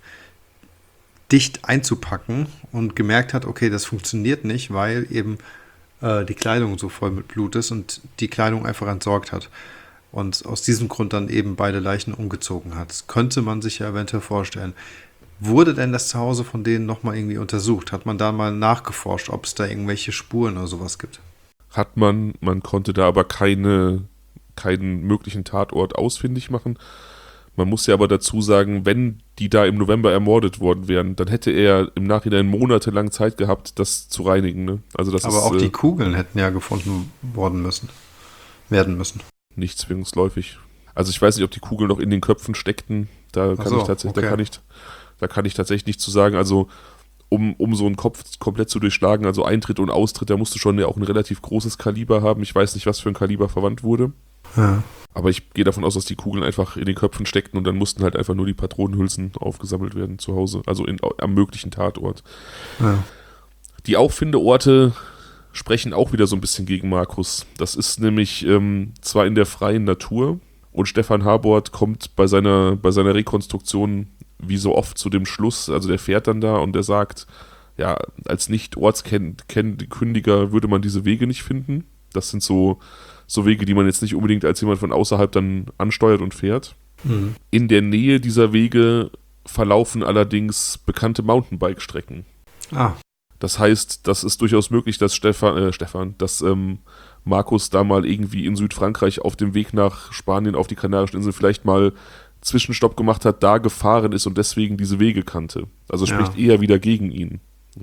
dicht einzupacken und gemerkt hat, okay, das funktioniert nicht, weil eben äh, die Kleidung so voll mit Blut ist und die Kleidung einfach entsorgt hat. Und aus diesem Grund dann eben beide Leichen umgezogen hat. Das könnte man sich ja eventuell vorstellen. Wurde denn das Zuhause von denen nochmal irgendwie untersucht? Hat man da mal nachgeforscht, ob es da irgendwelche Spuren oder sowas gibt? Hat man, man konnte da aber keine, keinen möglichen Tatort ausfindig machen. Man muss ja aber dazu sagen, wenn die da im November ermordet worden wären, dann hätte er im Nachhinein monatelang Zeit gehabt, das zu reinigen. Ne? Also das aber ist, auch äh, die Kugeln hätten ja gefunden worden müssen, werden müssen. nicht zwangsläufig. Also ich weiß nicht, ob die Kugeln noch in den Köpfen steckten. Da kann, Ach so, ich, tatsächlich, okay. da kann, ich, da kann ich tatsächlich nichts zu sagen. Also um, um so einen Kopf komplett zu durchschlagen, also Eintritt und Austritt, da musst du schon ja auch ein relativ großes Kaliber haben. Ich weiß nicht, was für ein Kaliber verwandt wurde. Ja. Aber ich gehe davon aus, dass die Kugeln einfach in den Köpfen steckten und dann mussten halt einfach nur die Patronenhülsen aufgesammelt werden zu Hause. Also in, am möglichen Tatort. Ja. Die Auffindeorte sprechen auch wieder so ein bisschen gegen Markus. Das ist nämlich ähm, zwar in der freien Natur und Stefan Harbort kommt bei seiner, bei seiner Rekonstruktion wie so oft zu dem Schluss, also der fährt dann da und der sagt, ja, als Nicht-Ortskündiger würde man diese Wege nicht finden. Das sind so, so Wege, die man jetzt nicht unbedingt als jemand von außerhalb dann ansteuert und fährt. Mhm. In der Nähe dieser Wege verlaufen allerdings bekannte Mountainbike-Strecken. Ah, Das heißt, das ist durchaus möglich, dass Stefan, äh, Stefan, dass ähm, Markus da mal irgendwie in Südfrankreich auf dem Weg nach Spanien auf die Kanarischen Inseln vielleicht mal Zwischenstopp gemacht hat, da gefahren ist und deswegen diese Wege kannte. Also Ja. spricht eher wieder gegen ihn.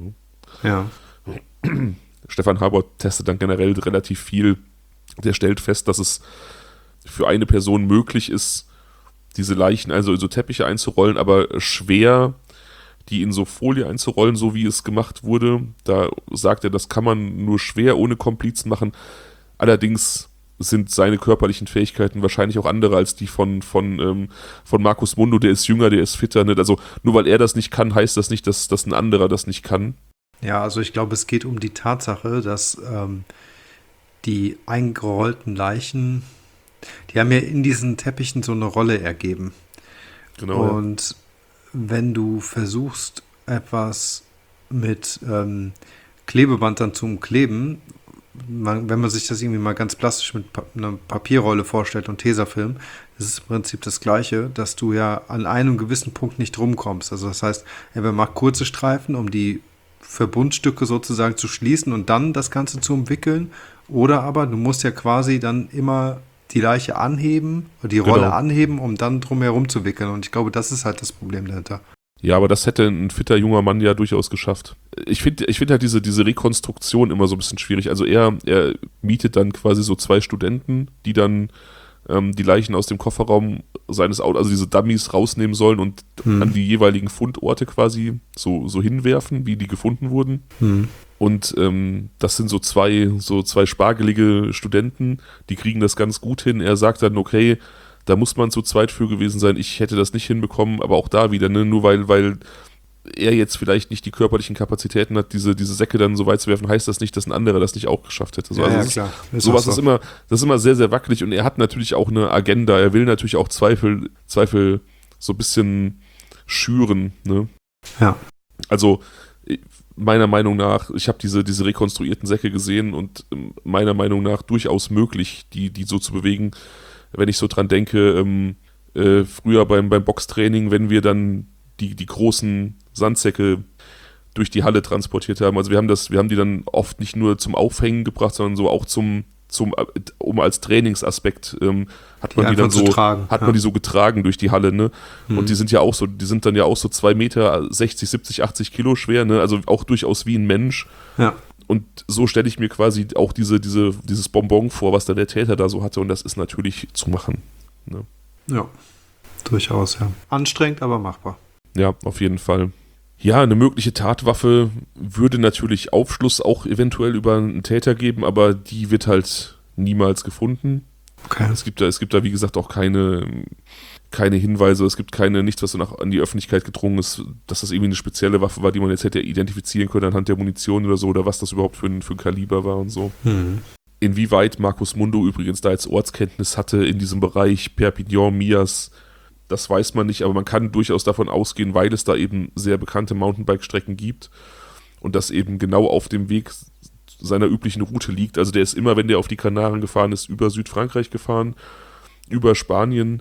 ja. Stefan Harbort testet dann generell relativ viel. Der stellt fest, dass es für eine Person möglich ist, diese Leichen also in so Teppiche einzurollen, aber schwer die in so Folie einzurollen, so wie es gemacht wurde. Da sagt er, das kann man nur schwer ohne Komplizen machen. Allerdings sind seine körperlichen Fähigkeiten wahrscheinlich auch andere als die von, von, ähm, von Markus Mundo. Der ist jünger, der ist fitter. Ne? Also nur weil er das nicht kann, heißt das nicht, dass, dass ein anderer das nicht kann. Ja, also ich glaube, es geht um die Tatsache, dass ähm, die eingerollten Leichen, die haben ja in diesen Teppichen so eine Rolle ergeben. Genau. Ja. Und wenn du versuchst, etwas mit ähm, Klebeband dann zu umkleben, man, wenn man sich das irgendwie mal ganz plastisch mit pa- einer Papierrolle vorstellt und Tesafilm, das ist im Prinzip das Gleiche, dass du ja an einem gewissen Punkt nicht rumkommst. Also das heißt, er macht kurze Streifen, um die Verbundstücke sozusagen zu schließen und dann das Ganze zu umwickeln. Oder aber du musst ja quasi dann immer die Leiche anheben, die Rolle Genau. anheben, um dann drum herum zu wickeln. Und ich glaube, das ist halt das Problem dahinter. Ja, aber das hätte ein fitter junger Mann ja durchaus geschafft. Ich finde ich find halt diese, diese Rekonstruktion immer so ein bisschen schwierig. Also er, er mietet dann quasi so zwei Studenten, die dann ähm, die Leichen aus dem Kofferraum seines Autos, also diese Dummies rausnehmen sollen und Hm. an die jeweiligen Fundorte quasi so, so hinwerfen, wie die gefunden wurden. Hm. Und ähm, das sind so zwei, so zwei spargelige Studenten, die kriegen das ganz gut hin. Er sagt dann, okay, da muss man zu zweit für gewesen sein. Ich hätte das nicht hinbekommen, aber auch da wieder, ne, nur weil, weil er jetzt vielleicht nicht die körperlichen Kapazitäten hat, diese, diese Säcke dann so weit zu werfen, heißt das nicht, dass ein anderer das nicht auch geschafft hätte. So, Ja, also ja, es ist- klar. Ist Sowas auch so. ist immer, das ist immer sehr, sehr wackelig und er hat natürlich auch eine Agenda. Er will natürlich auch Zweifel, Zweifel so ein bisschen schüren, ne? Ja. Also ich- meiner Meinung nach, ich habe diese, diese rekonstruierten Säcke gesehen und ähm, meiner Meinung nach durchaus möglich, die, die so zu bewegen. Wenn ich so dran denke, ähm, äh, früher beim, beim Boxtraining, wenn wir dann die, die großen Sandsäcke durch die Halle transportiert haben. Also wir haben das, wir haben die dann oft nicht nur zum Aufhängen gebracht, sondern so auch zum, zum um als Trainingsaspekt ähm, hat Die man die einfach dann zu so, tragen, hat ja. man die so getragen durch die Halle, ne? Mhm. Und die sind ja auch so, die sind dann ja auch so zwei Meter, sechzig, siebzig, achtzig Kilo schwer, ne? Also auch durchaus wie ein Mensch. Ja. Und so stelle ich mir quasi auch diese, diese, dieses Bonbon vor, was dann der Täter da so hatte. Und das ist natürlich zu machen. Ne? Ja. Durchaus, ja. Anstrengend, aber machbar. Ja, auf jeden Fall. Ja, eine mögliche Tatwaffe würde natürlich Aufschluss auch eventuell über einen Täter geben, aber die wird halt niemals gefunden. Okay. Es gibt da, es gibt da, wie gesagt, auch keine, keine Hinweise, es gibt keine, nichts, was so nach, an die Öffentlichkeit gedrungen ist, dass das irgendwie eine spezielle Waffe war, die man jetzt hätte identifizieren können anhand der Munition oder so, oder was das überhaupt für ein, für ein Kaliber war und so. Mhm. Inwieweit Markus Mundo übrigens da jetzt Ortskenntnis hatte in diesem Bereich Perpignan, Mias, das weiß man nicht, aber man kann durchaus davon ausgehen, weil es da eben sehr bekannte Mountainbike-Strecken gibt und das eben genau auf dem Weg seiner üblichen Route liegt. Also der ist immer, wenn der auf die Kanaren gefahren ist, über Südfrankreich gefahren, über Spanien,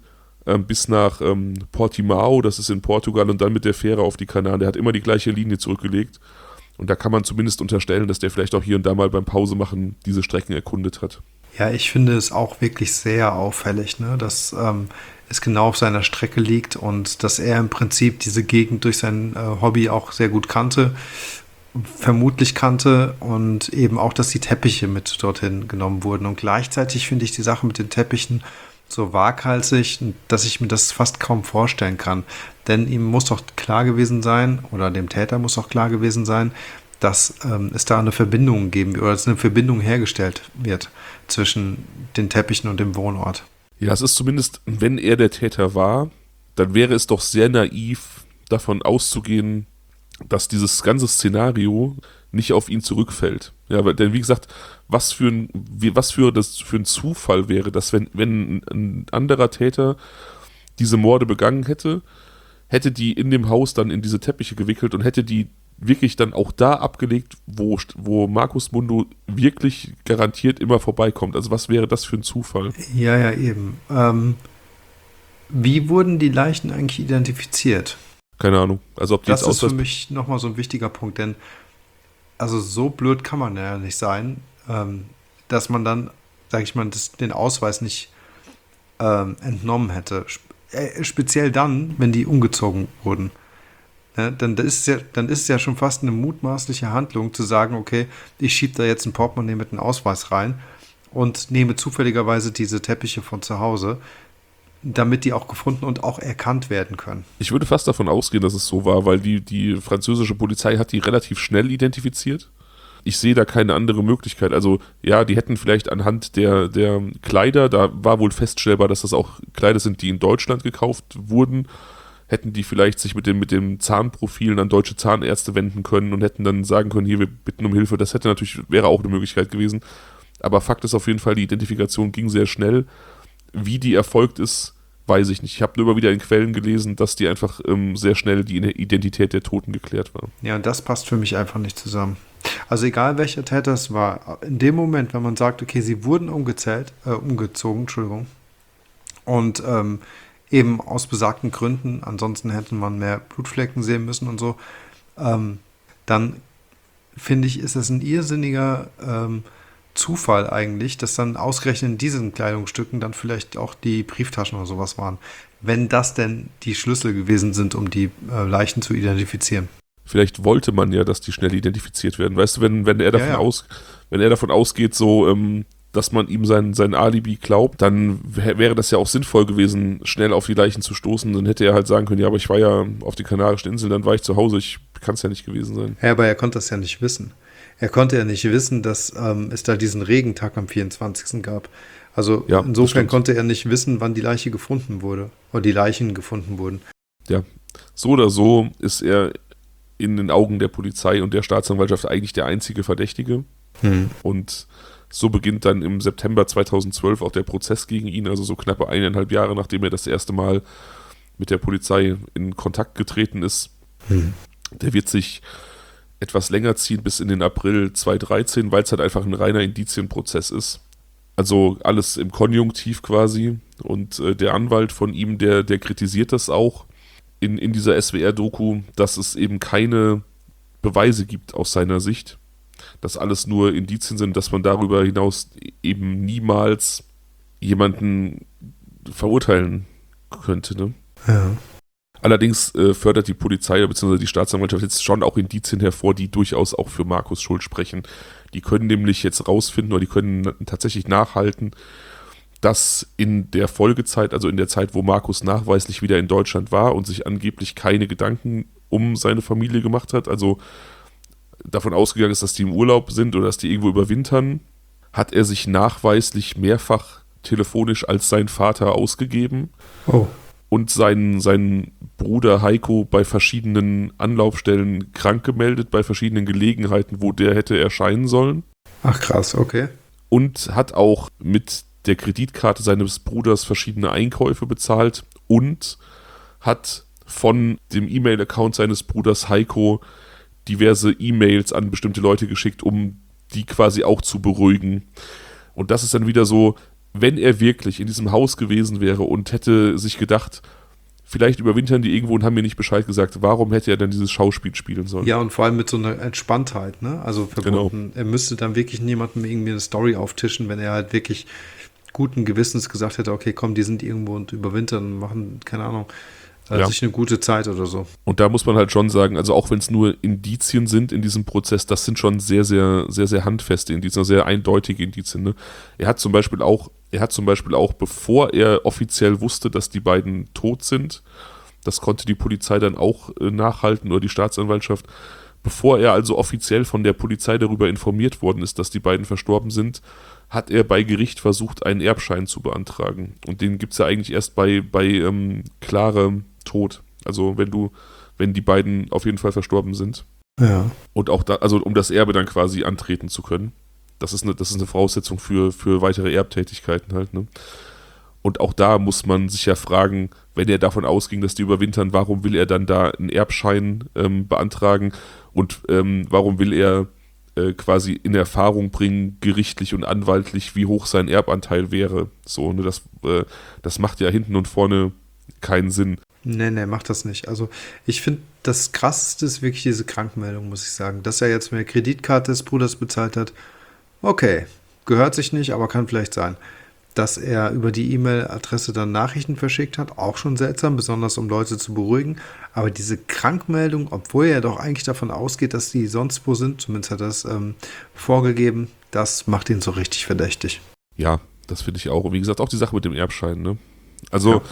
ähm, bis nach ähm, Portimao, das ist in Portugal, und dann mit der Fähre auf die Kanaren. Der hat immer die gleiche Linie zurückgelegt. Und da kann man zumindest unterstellen, dass der vielleicht auch hier und da mal beim Pausemachen diese Strecken erkundet hat. Ja, ich finde es auch wirklich sehr auffällig, ne, dass ähm, es genau auf seiner Strecke liegt und dass er im Prinzip diese Gegend durch sein äh, Hobby auch sehr gut kannte, vermutlich kannte, und eben auch, dass die Teppiche mit dorthin genommen wurden. Und gleichzeitig finde ich die Sache mit den Teppichen so waghalsig, dass ich mir das fast kaum vorstellen kann. Denn ihm muss doch klar gewesen sein, oder dem Täter muss doch klar gewesen sein, dass ähm, es da eine Verbindung geben wird, oder dass eine Verbindung hergestellt wird zwischen den Teppichen und dem Wohnort. Ja, es ist zumindest, wenn er der Täter war, dann wäre es doch sehr naiv, davon auszugehen, dass dieses ganze Szenario nicht auf ihn zurückfällt. Ja, weil, denn wie gesagt, was für ein, wie, was für das für ein Zufall wäre, dass wenn, wenn ein anderer Täter diese Morde begangen hätte, hätte die in dem Haus dann in diese Teppiche gewickelt und hätte die wirklich dann auch da abgelegt, wo, wo Marcus Mundo wirklich garantiert immer vorbeikommt. Also was wäre das für ein Zufall? Ja, ja, eben. Ähm, wie wurden die Leichen eigentlich identifiziert? Keine Ahnung. Also ob die das jetzt ist für mich nochmal so ein wichtiger Punkt, denn also so blöd kann man ja nicht sein, ähm, dass man dann, sag ich mal, das, den Ausweis nicht ähm, entnommen hätte. Sp- äh, speziell dann, wenn die umgezogen wurden. Ja, dann, ist es ja, dann ist es ja schon fast eine mutmaßliche Handlung, zu sagen, okay, ich schiebe da jetzt ein Portemonnaie mit einem Ausweis rein und nehme zufälligerweise diese Teppiche von zu Hause, damit die auch gefunden und auch erkannt werden können. Ich würde fast davon ausgehen, dass es so war, weil die, die französische Polizei hat die relativ schnell identifiziert. Ich sehe da keine andere Möglichkeit. Also ja, die hätten vielleicht anhand der, der Kleider, da war wohl feststellbar, dass das auch Kleider sind, die in Deutschland gekauft wurden, hätten die vielleicht sich mit dem, mit dem Zahnprofilen an deutsche Zahnärzte wenden können und hätten dann sagen können, hier, wir bitten um Hilfe. Das hätte natürlich, wäre auch eine Möglichkeit gewesen. Aber Fakt ist auf jeden Fall, die Identifikation ging sehr schnell. Wie die erfolgt ist, weiß ich nicht. Ich habe nur immer wieder in Quellen gelesen, dass die einfach ähm, sehr schnell die Identität der Toten geklärt war. Ja, und das passt für mich einfach nicht zusammen. Also egal welcher Täter es war, in dem Moment, wenn man sagt, okay, sie wurden umgezählt, äh, umgezogen, Entschuldigung, und ähm, eben aus besagten Gründen, ansonsten hätte man mehr Blutflecken sehen müssen und so, ähm, dann finde ich, ist es ein irrsinniger ähm, Zufall eigentlich, dass dann ausgerechnet in diesen Kleidungsstücken dann vielleicht auch die Brieftaschen oder sowas waren, wenn das denn die Schlüssel gewesen sind, um die äh, Leichen zu identifizieren. Vielleicht wollte man ja, dass die schnell identifiziert werden. Weißt du, wenn, wenn er davon Ja, ja. aus, wenn er davon ausgeht, so, ähm, dass man ihm sein, sein Alibi glaubt, dann wär, wäre das ja auch sinnvoll gewesen, schnell auf die Leichen zu stoßen. Dann hätte er halt sagen können, ja, aber ich war ja auf den Kanarischen Inseln, dann war ich zu Hause, ich kann es ja nicht gewesen sein. Ja, aber er konnte das ja nicht wissen. Er konnte ja nicht wissen, dass ähm, es da diesen Regentag am vierundzwanzigsten gab. Also Ja, das insofern stimmt. konnte er nicht wissen, wann die Leiche gefunden wurde. Oder die Leichen gefunden wurden. Ja, so oder so ist er in den Augen der Polizei und der Staatsanwaltschaft eigentlich der einzige Verdächtige. Hm. Und so beginnt dann im September zweitausendzwölf auch der Prozess gegen ihn, also so knappe eineinhalb Jahre, nachdem er das erste Mal mit der Polizei in Kontakt getreten ist. Hm. Der wird sich etwas länger ziehen, bis in den April zweitausenddreizehn, weil es halt einfach ein reiner Indizienprozess ist. Also alles im Konjunktiv quasi. Und äh, der Anwalt von ihm, der, der kritisiert das auch in, in dieser S W R-Doku, dass es eben keine Beweise gibt aus seiner Sicht. Dass alles nur Indizien sind, dass man darüber hinaus eben niemals jemanden verurteilen könnte. Ne? Ja. Allerdings äh, fördert die Polizei bzw. die Staatsanwaltschaft jetzt schon auch Indizien hervor, die durchaus auch für Markus Schuld sprechen. Die können nämlich jetzt rausfinden oder die können na- tatsächlich nachhalten, dass in der Folgezeit, also in der Zeit, wo Markus nachweislich wieder in Deutschland war und sich angeblich keine Gedanken um seine Familie gemacht hat, also davon ausgegangen ist, dass die im Urlaub sind oder dass die irgendwo überwintern, hat er sich nachweislich mehrfach telefonisch als sein Vater ausgegeben. Oh. Und seinen, seinen Bruder Heiko bei verschiedenen Anlaufstellen krank gemeldet, bei verschiedenen Gelegenheiten, wo der hätte erscheinen sollen. Ach krass, okay. Und hat auch mit der Kreditkarte seines Bruders verschiedene Einkäufe bezahlt und hat von dem E-Mail-Account seines Bruders Heiko diverse E-Mails an bestimmte Leute geschickt, um die quasi auch zu beruhigen. Und das ist dann wieder so, wenn er wirklich in diesem Haus gewesen wäre und hätte sich gedacht, vielleicht überwintern die irgendwo und haben mir nicht Bescheid gesagt, warum hätte er dann dieses Schauspiel spielen sollen? Ja, und vor allem mit so einer Entspanntheit, ne? Also verbunden. Genau. Er müsste dann wirklich niemandem irgendwie eine Story auftischen, wenn er halt wirklich guten Gewissens gesagt hätte, okay, komm, die sind irgendwo und überwintern und machen, keine Ahnung, äh, ja. sich eine gute Zeit oder so. Und da muss man halt schon sagen, also auch wenn es nur Indizien sind in diesem Prozess, das sind schon sehr, sehr, sehr, sehr handfeste Indizien, sehr eindeutige Indizien. Ne? Er hat zum Beispiel auch, er hat zum Beispiel auch, bevor er offiziell wusste, dass die beiden tot sind, das konnte die Polizei dann auch äh, nachhalten oder die Staatsanwaltschaft, bevor er also offiziell von der Polizei darüber informiert worden ist, dass die beiden verstorben sind, hat er bei Gericht versucht, einen Erbschein zu beantragen. Und den gibt es ja eigentlich erst bei, bei ähm, klarem Tod. Also wenn du, wenn die beiden auf jeden Fall verstorben sind. Ja. Und auch da, also um das Erbe dann quasi antreten zu können. Das ist eine, das ist eine Voraussetzung für, für weitere Erbtätigkeiten halt, ne? Und auch da muss man sich ja fragen, wenn er davon ausging, dass die überwintern, warum will er dann da einen Erbschein ähm, beantragen und ähm, warum will er äh, quasi in Erfahrung bringen, gerichtlich und anwaltlich, wie hoch sein Erbanteil wäre. So, ne, das, äh, das macht ja hinten und vorne keinen Sinn. Nee, nee, macht das nicht. Also ich finde, das Krasseste ist wirklich diese Krankmeldung, muss ich sagen. Dass er jetzt mit der Kreditkarte des Bruders bezahlt hat, okay, gehört sich nicht, aber kann vielleicht sein. Dass er über die E-Mail-Adresse dann Nachrichten verschickt hat, auch schon seltsam, besonders um Leute zu beruhigen. Aber diese Krankmeldung, obwohl er doch eigentlich davon ausgeht, dass die sonst wo sind, zumindest hat er das ähm, vorgegeben, das macht ihn so richtig verdächtig. Ja, das finde ich auch. Und wie gesagt, auch die Sache mit dem Erbschein, ne? Also, ja.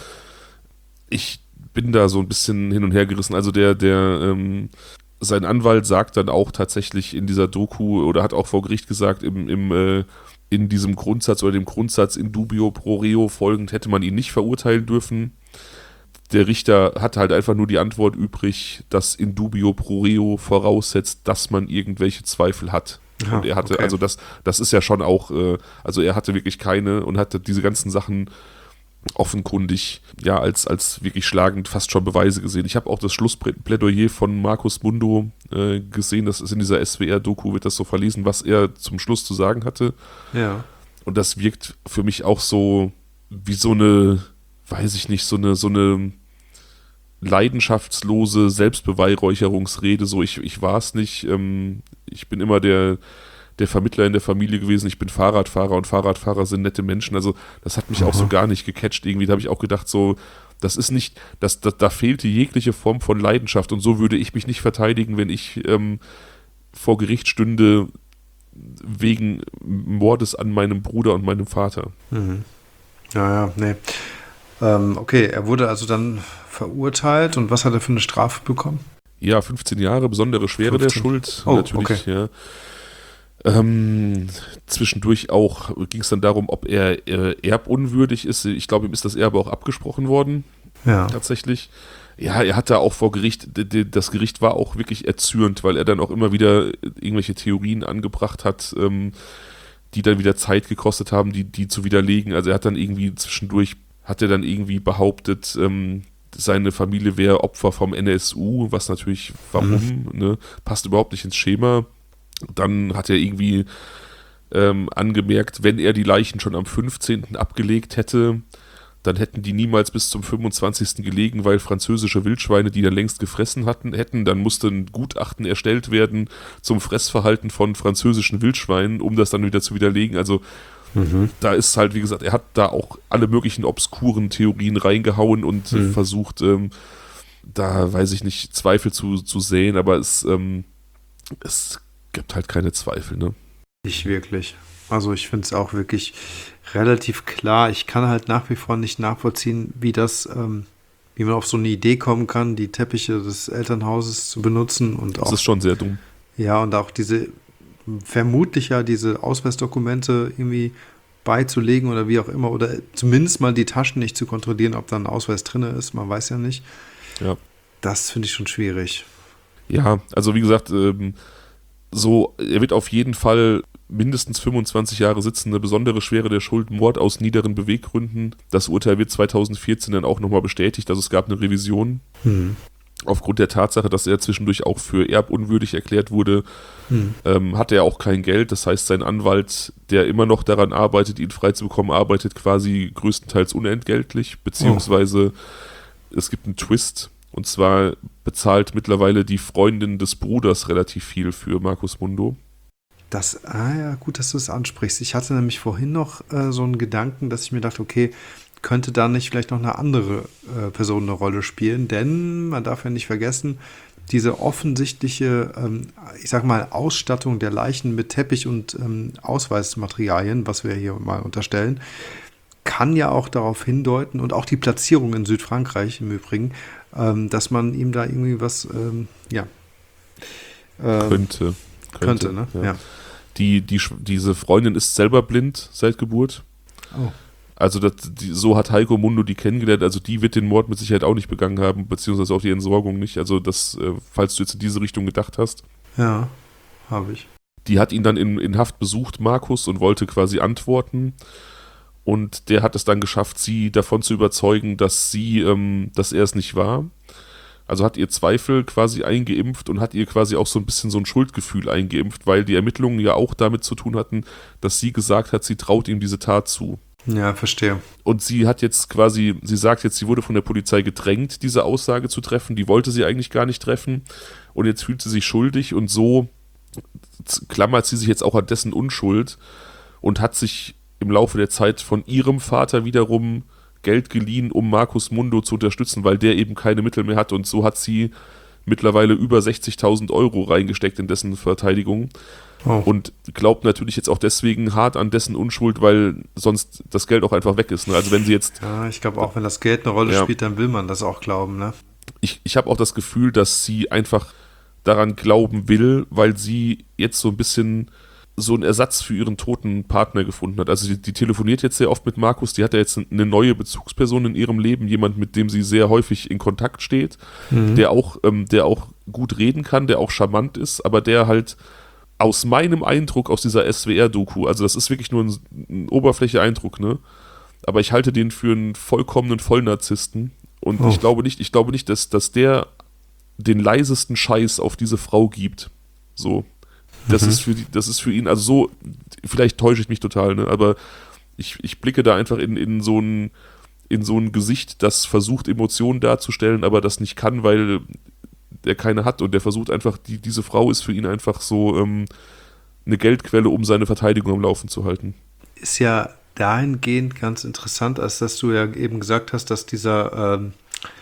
Ich bin da so ein bisschen hin und her gerissen. Also der, der, ähm, sein Anwalt sagt dann auch tatsächlich in dieser Doku oder hat auch vor Gericht gesagt, im, im äh, in diesem Grundsatz oder dem Grundsatz in dubio pro reo folgend hätte man ihn nicht verurteilen dürfen. Der Richter hat halt einfach nur die Antwort übrig, dass in dubio pro reo voraussetzt, dass man irgendwelche Zweifel hat. Ja, und er hatte, okay. also das, das ist ja schon auch, äh, also er hatte wirklich keine und hatte diese ganzen Sachen offenkundig ja als, als wirklich schlagend fast schon Beweise gesehen. Ich habe auch das Schlussplädoyer von Markus Mundo äh, gesehen, das ist in dieser S W R-Doku, wird das so verlesen, was er zum Schluss zu sagen hatte. Ja. Und das wirkt für mich auch so wie so eine, weiß ich nicht, so eine, so eine leidenschaftslose Selbstbeweihräucherungsrede, so ich, ich war es nicht, ähm, ich bin immer der der Vermittler in der Familie gewesen, ich bin Fahrradfahrer und Fahrradfahrer sind nette Menschen, also das hat mich Aha. auch so gar nicht gecatcht irgendwie, da habe ich auch gedacht so, das ist nicht, das, das, da fehlte jegliche Form von Leidenschaft und so würde ich mich nicht verteidigen, wenn ich ähm, vor Gericht stünde wegen Mordes an meinem Bruder und meinem Vater. Mhm. Ja, ja, nee. Ähm, okay, er wurde also dann verurteilt und was hat er für eine Strafe bekommen? Ja, fünfzehn Jahre, besondere Schwere fünfzehn der Schuld, oh, natürlich, okay. ja. Ähm, zwischendurch auch ging es dann darum, ob er äh, erbunwürdig ist. Ich glaube, ihm ist das Erbe auch abgesprochen worden. Ja. Tatsächlich. Ja, er hatte auch vor Gericht, das Gericht war auch wirklich erzürnt, weil er dann auch immer wieder irgendwelche Theorien angebracht hat, ähm, die dann wieder Zeit gekostet haben, die, die zu widerlegen. Also er hat dann irgendwie zwischendurch, hat er dann irgendwie behauptet, ähm, seine Familie wäre Opfer vom N S U, was natürlich, warum, mhm. ne, passt überhaupt nicht ins Schema. Dann hat er irgendwie ähm, angemerkt, wenn er die Leichen schon am fünfzehnten abgelegt hätte, dann hätten die niemals bis zum fünfundzwanzigsten gelegen, weil französische Wildschweine die dann längst gefressen hatten, hätten. Dann musste ein Gutachten erstellt werden zum Fressverhalten von französischen Wildschweinen, um das dann wieder zu widerlegen. Also mhm. da ist halt, wie gesagt, er hat da auch alle möglichen obskuren Theorien reingehauen und mhm. versucht, ähm, da, weiß ich nicht, Zweifel zu, zu säen, aber es, ähm, es gibt halt keine Zweifel, ne? Nicht wirklich. Also ich finde es auch wirklich relativ klar. Ich kann halt nach wie vor nicht nachvollziehen, wie das, ähm, wie man auf so eine Idee kommen kann, die Teppiche des Elternhauses zu benutzen und das auch. ist schon sehr dumm. Ja, und auch diese, vermutlich ja diese Ausweisdokumente irgendwie beizulegen oder wie auch immer, oder zumindest mal die Taschen nicht zu kontrollieren, ob da ein Ausweis drin ist, man weiß ja nicht. Ja. Das finde ich schon schwierig. Ja, also wie gesagt, ähm, so, er wird auf jeden Fall mindestens fünfundzwanzig Jahre sitzen, eine besondere Schwere der Schuld, Mord aus niederen Beweggründen. Das Urteil wird zweitausendvierzehn dann auch nochmal bestätigt, also es gab eine Revision. Hm. aufgrund der Tatsache, dass er zwischendurch auch für erbunwürdig erklärt wurde, hm. ähm, hat er auch kein Geld. Das heißt, sein Anwalt, der immer noch daran arbeitet, ihn freizubekommen, arbeitet quasi größtenteils unentgeltlich, beziehungsweise oh. es gibt einen Twist, und zwar bezahlt mittlerweile die Freundin des Bruders relativ viel für Marcus Mundo. Das, ah ja, gut, dass du es ansprichst. Ich hatte nämlich vorhin noch äh, so einen Gedanken, dass ich mir dachte, okay, könnte da nicht vielleicht noch eine andere äh, Person eine Rolle spielen, denn man darf ja nicht vergessen, diese offensichtliche, ähm, ich sag mal, Ausstattung der Leichen mit Teppich und ähm, Ausweismaterialien, was wir hier mal unterstellen, kann ja auch darauf hindeuten, und auch die Platzierung in Südfrankreich im Übrigen, ähm, dass man ihm da irgendwie was, ähm, ja. Ähm, könnte. Könnte, könnte ne? Ja. Ja. Die, die, diese Freundin ist selber blind seit Geburt. Oh. Also das, die, so hat Heiko Mundo die kennengelernt, also die wird den Mord mit Sicherheit auch nicht begangen haben, beziehungsweise auch die Entsorgung nicht, also das, äh, falls du jetzt in diese Richtung gedacht hast. Ja, habe ich. Die hat ihn dann in, in Haft besucht, Markus, und wollte quasi antworten, und der hat es dann geschafft, sie davon zu überzeugen, dass sie, ähm, dass er es nicht war. Also hat ihr Zweifel quasi eingeimpft und hat ihr quasi auch so ein bisschen so ein Schuldgefühl eingeimpft, weil die Ermittlungen ja auch damit zu tun hatten, dass sie gesagt hat, sie traut ihm diese Tat zu. Ja, verstehe. Und sie hat jetzt quasi, sie sagt jetzt, sie wurde von der Polizei gedrängt, diese Aussage zu treffen, die wollte sie eigentlich gar nicht treffen, und jetzt fühlt sie sich schuldig, und so klammert sie sich jetzt auch an dessen Unschuld und hat sich im Laufe der Zeit von ihrem Vater wiederum Geld geliehen, um Marcus Mundo zu unterstützen, weil der eben keine Mittel mehr hat, und so hat sie mittlerweile über sechzigtausend Euro reingesteckt in dessen Verteidigung. Oh. Und glaubt natürlich jetzt auch deswegen hart an dessen Unschuld, weil sonst das Geld auch einfach weg ist. Ne? Also wenn sie jetzt... Ja, ich glaube auch, wenn das Geld eine Rolle ja. spielt, dann will man das auch glauben. Ne? Ich, ich habe auch das Gefühl, dass sie einfach daran glauben will, weil sie jetzt so ein bisschen so einen Ersatz für ihren toten Partner gefunden hat. Also die, die telefoniert jetzt sehr oft mit Markus, die hat ja jetzt eine neue Bezugsperson in ihrem Leben, jemand, mit dem sie sehr häufig in Kontakt steht, mhm. der auch, ähm, der auch gut reden kann, der auch charmant ist, aber der halt aus meinem Eindruck aus dieser S W R-Doku, also das ist wirklich nur ein, ein Oberfläche-Eindruck, ne? Aber ich halte den für einen vollkommenen Vollnarzissten, und oh. ich glaube nicht, ich glaube nicht, dass, dass der den leisesten Scheiß auf diese Frau gibt. So. Das mhm. ist für die, das ist für ihn, also so, vielleicht täusche ich mich total, ne? Aber ich, ich blicke da einfach in, in so ein in so ein Gesicht, das versucht, Emotionen darzustellen, aber das nicht kann, weil der keine hat, und der versucht einfach, die, diese Frau ist für ihn einfach so ähm, eine Geldquelle, um seine Verteidigung am Laufen zu halten. Ist ja dahingehend ganz interessant, als dass du ja eben gesagt hast, dass dieser ähm,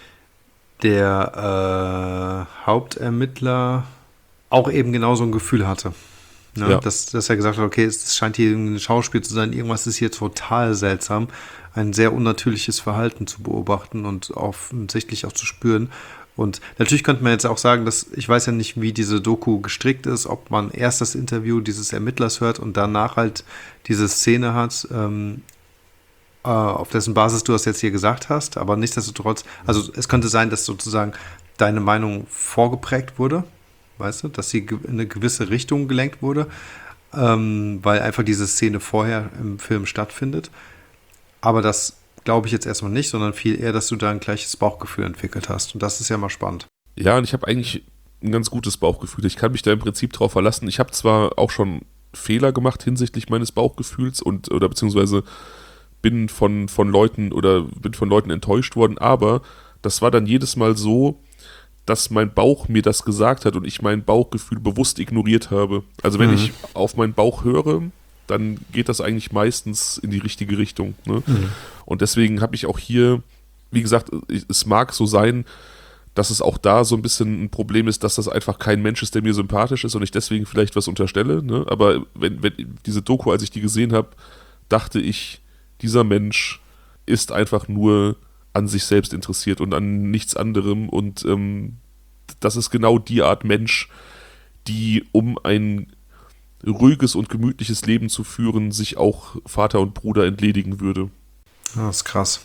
der äh, Hauptermittler auch eben genau so ein Gefühl hatte. Ne? Ja. Dass, dass er gesagt hat, okay, es scheint hier ein Schauspiel zu sein, irgendwas ist hier total seltsam, ein sehr unnatürliches Verhalten zu beobachten und offensichtlich auch zu spüren. Und natürlich könnte man jetzt auch sagen, dass ich weiß ja nicht, wie diese Doku gestrickt ist, ob man erst das Interview dieses Ermittlers hört und danach halt diese Szene hat, ähm, äh, auf dessen Basis du das jetzt hier gesagt hast, aber nichtsdestotrotz, also es könnte sein, dass sozusagen deine Meinung vorgeprägt wurde, weißt du, dass sie in eine gewisse Richtung gelenkt wurde, ähm, weil einfach diese Szene vorher im Film stattfindet. Aber das glaube ich jetzt erstmal nicht, sondern viel eher, dass du da ein gleiches Bauchgefühl entwickelt hast. Und das ist ja mal spannend. Ja, und ich habe eigentlich ein ganz gutes Bauchgefühl. Ich kann mich da im Prinzip drauf verlassen. Ich habe zwar auch schon Fehler gemacht hinsichtlich meines Bauchgefühls und oder beziehungsweise bin von, von Leuten oder bin von Leuten enttäuscht worden, aber das war dann jedes Mal so, dass mein Bauch mir das gesagt hat und ich mein Bauchgefühl bewusst ignoriert habe. Also wenn mhm. ich auf meinen Bauch höre, dann geht das eigentlich meistens in die richtige Richtung. Ne? Mhm. Und deswegen habe ich auch hier, wie gesagt, es mag so sein, dass es auch da so ein bisschen ein Problem ist, dass das einfach kein Mensch ist, der mir sympathisch ist und ich deswegen vielleicht was unterstelle. Ne? Aber wenn, wenn diese Doku, als ich die gesehen habe, dachte ich, dieser Mensch ist einfach nur an sich selbst interessiert und an nichts anderem. Und ähm, das ist genau die Art Mensch, die, um ein ruhiges und gemütliches Leben zu führen, sich auch Vater und Bruder entledigen würde. Das ist krass.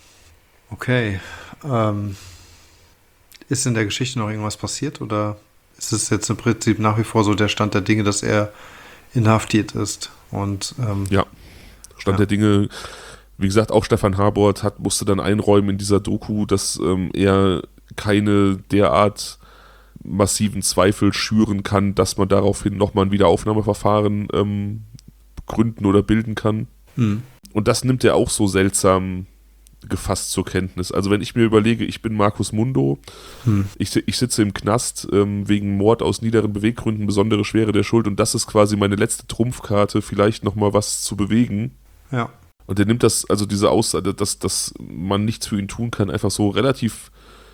Okay. Ähm, ist in der Geschichte noch irgendwas passiert oder ist es jetzt im Prinzip nach wie vor so der Stand der Dinge, dass er inhaftiert ist? Und ähm, ja, Stand ja. der Dinge, wie gesagt, auch Stefan Habort hat, musste dann einräumen in dieser Doku, dass ähm, er keine derart massiven Zweifel schüren kann, dass man daraufhin nochmal ein Wiederaufnahmeverfahren ähm, gründen oder bilden kann. Hm. Und das nimmt er auch so seltsam gefasst zur Kenntnis. Also wenn ich mir überlege, ich bin Markus Mundo, Hm. ich, ich sitze im Knast ähm, wegen Mord aus niederen Beweggründen, besondere Schwere der Schuld und das ist quasi meine letzte Trumpfkarte, vielleicht nochmal was zu bewegen. Ja. Und er nimmt das, also diese Aussage, dass, dass man nichts für ihn tun kann, einfach so relativ,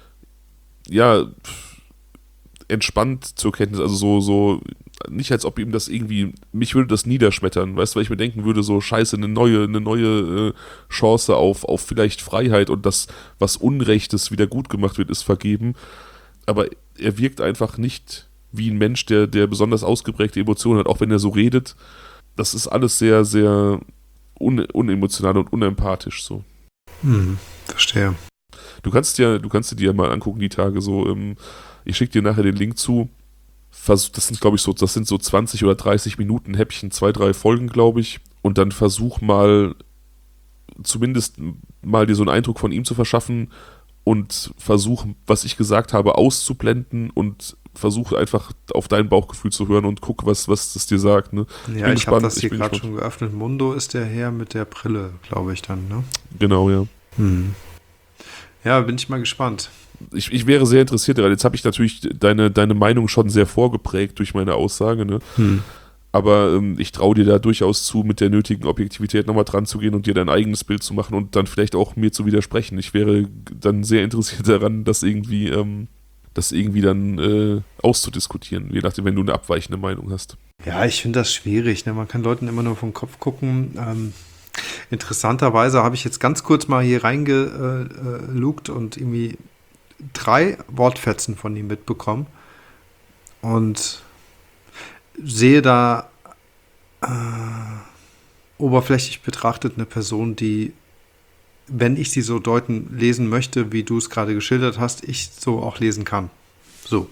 ja, entspannt zur Kenntnis, also so, so, nicht als ob ihm das irgendwie, mich würde das niederschmettern, weißt du, weil ich mir denken würde, so scheiße, eine neue, eine neue äh, Chance auf, auf vielleicht Freiheit und das, was Unrechtes wieder gut gemacht wird, ist vergeben, aber er wirkt einfach nicht wie ein Mensch, der, der besonders ausgeprägte Emotionen hat, auch wenn er so redet, das ist alles sehr, sehr un, unemotional und unempathisch, so. Hm. Verstehe. Du kannst dir, du kannst dir ja mal angucken, die Tage so, ähm, ich schicke dir nachher den Link zu. Das sind, glaube ich, so, das sind so zwanzig oder dreißig Minuten Häppchen, zwei, drei Folgen, glaube ich. Und dann versuch mal, zumindest mal dir so einen Eindruck von ihm zu verschaffen und versuch, was ich gesagt habe, auszublenden und versuch einfach auf dein Bauchgefühl zu hören und guck, was, was das dir sagt. Ne? Ja, bin ich habe das ich hier bin gerade gespannt. schon geöffnet. Mundo ist der Herr mit der Brille, glaube ich dann, ne? Genau, ja. Hm. Ja, bin ich mal gespannt. Ich, ich wäre sehr interessiert daran. Jetzt habe ich natürlich deine, deine Meinung schon sehr vorgeprägt durch meine Aussage, ne? Hm. Aber ähm, ich traue dir da durchaus zu, mit der nötigen Objektivität nochmal dran zu gehen und dir dein eigenes Bild zu machen und dann vielleicht auch mir zu widersprechen. Ich wäre dann sehr interessiert daran, das irgendwie, ähm, das irgendwie dann äh, auszudiskutieren, je nachdem, wenn du eine abweichende Meinung hast. Ja, ich finde das schwierig. Ne? Man kann Leuten immer nur vom Kopf gucken. Ähm, interessanterweise habe ich jetzt ganz kurz mal hier reingelugt und irgendwie drei Wortfetzen von ihm mitbekommen und sehe da äh, oberflächlich betrachtet eine Person, die, wenn ich sie so deuten, lesen möchte, wie du es gerade geschildert hast, ich so auch lesen kann. So.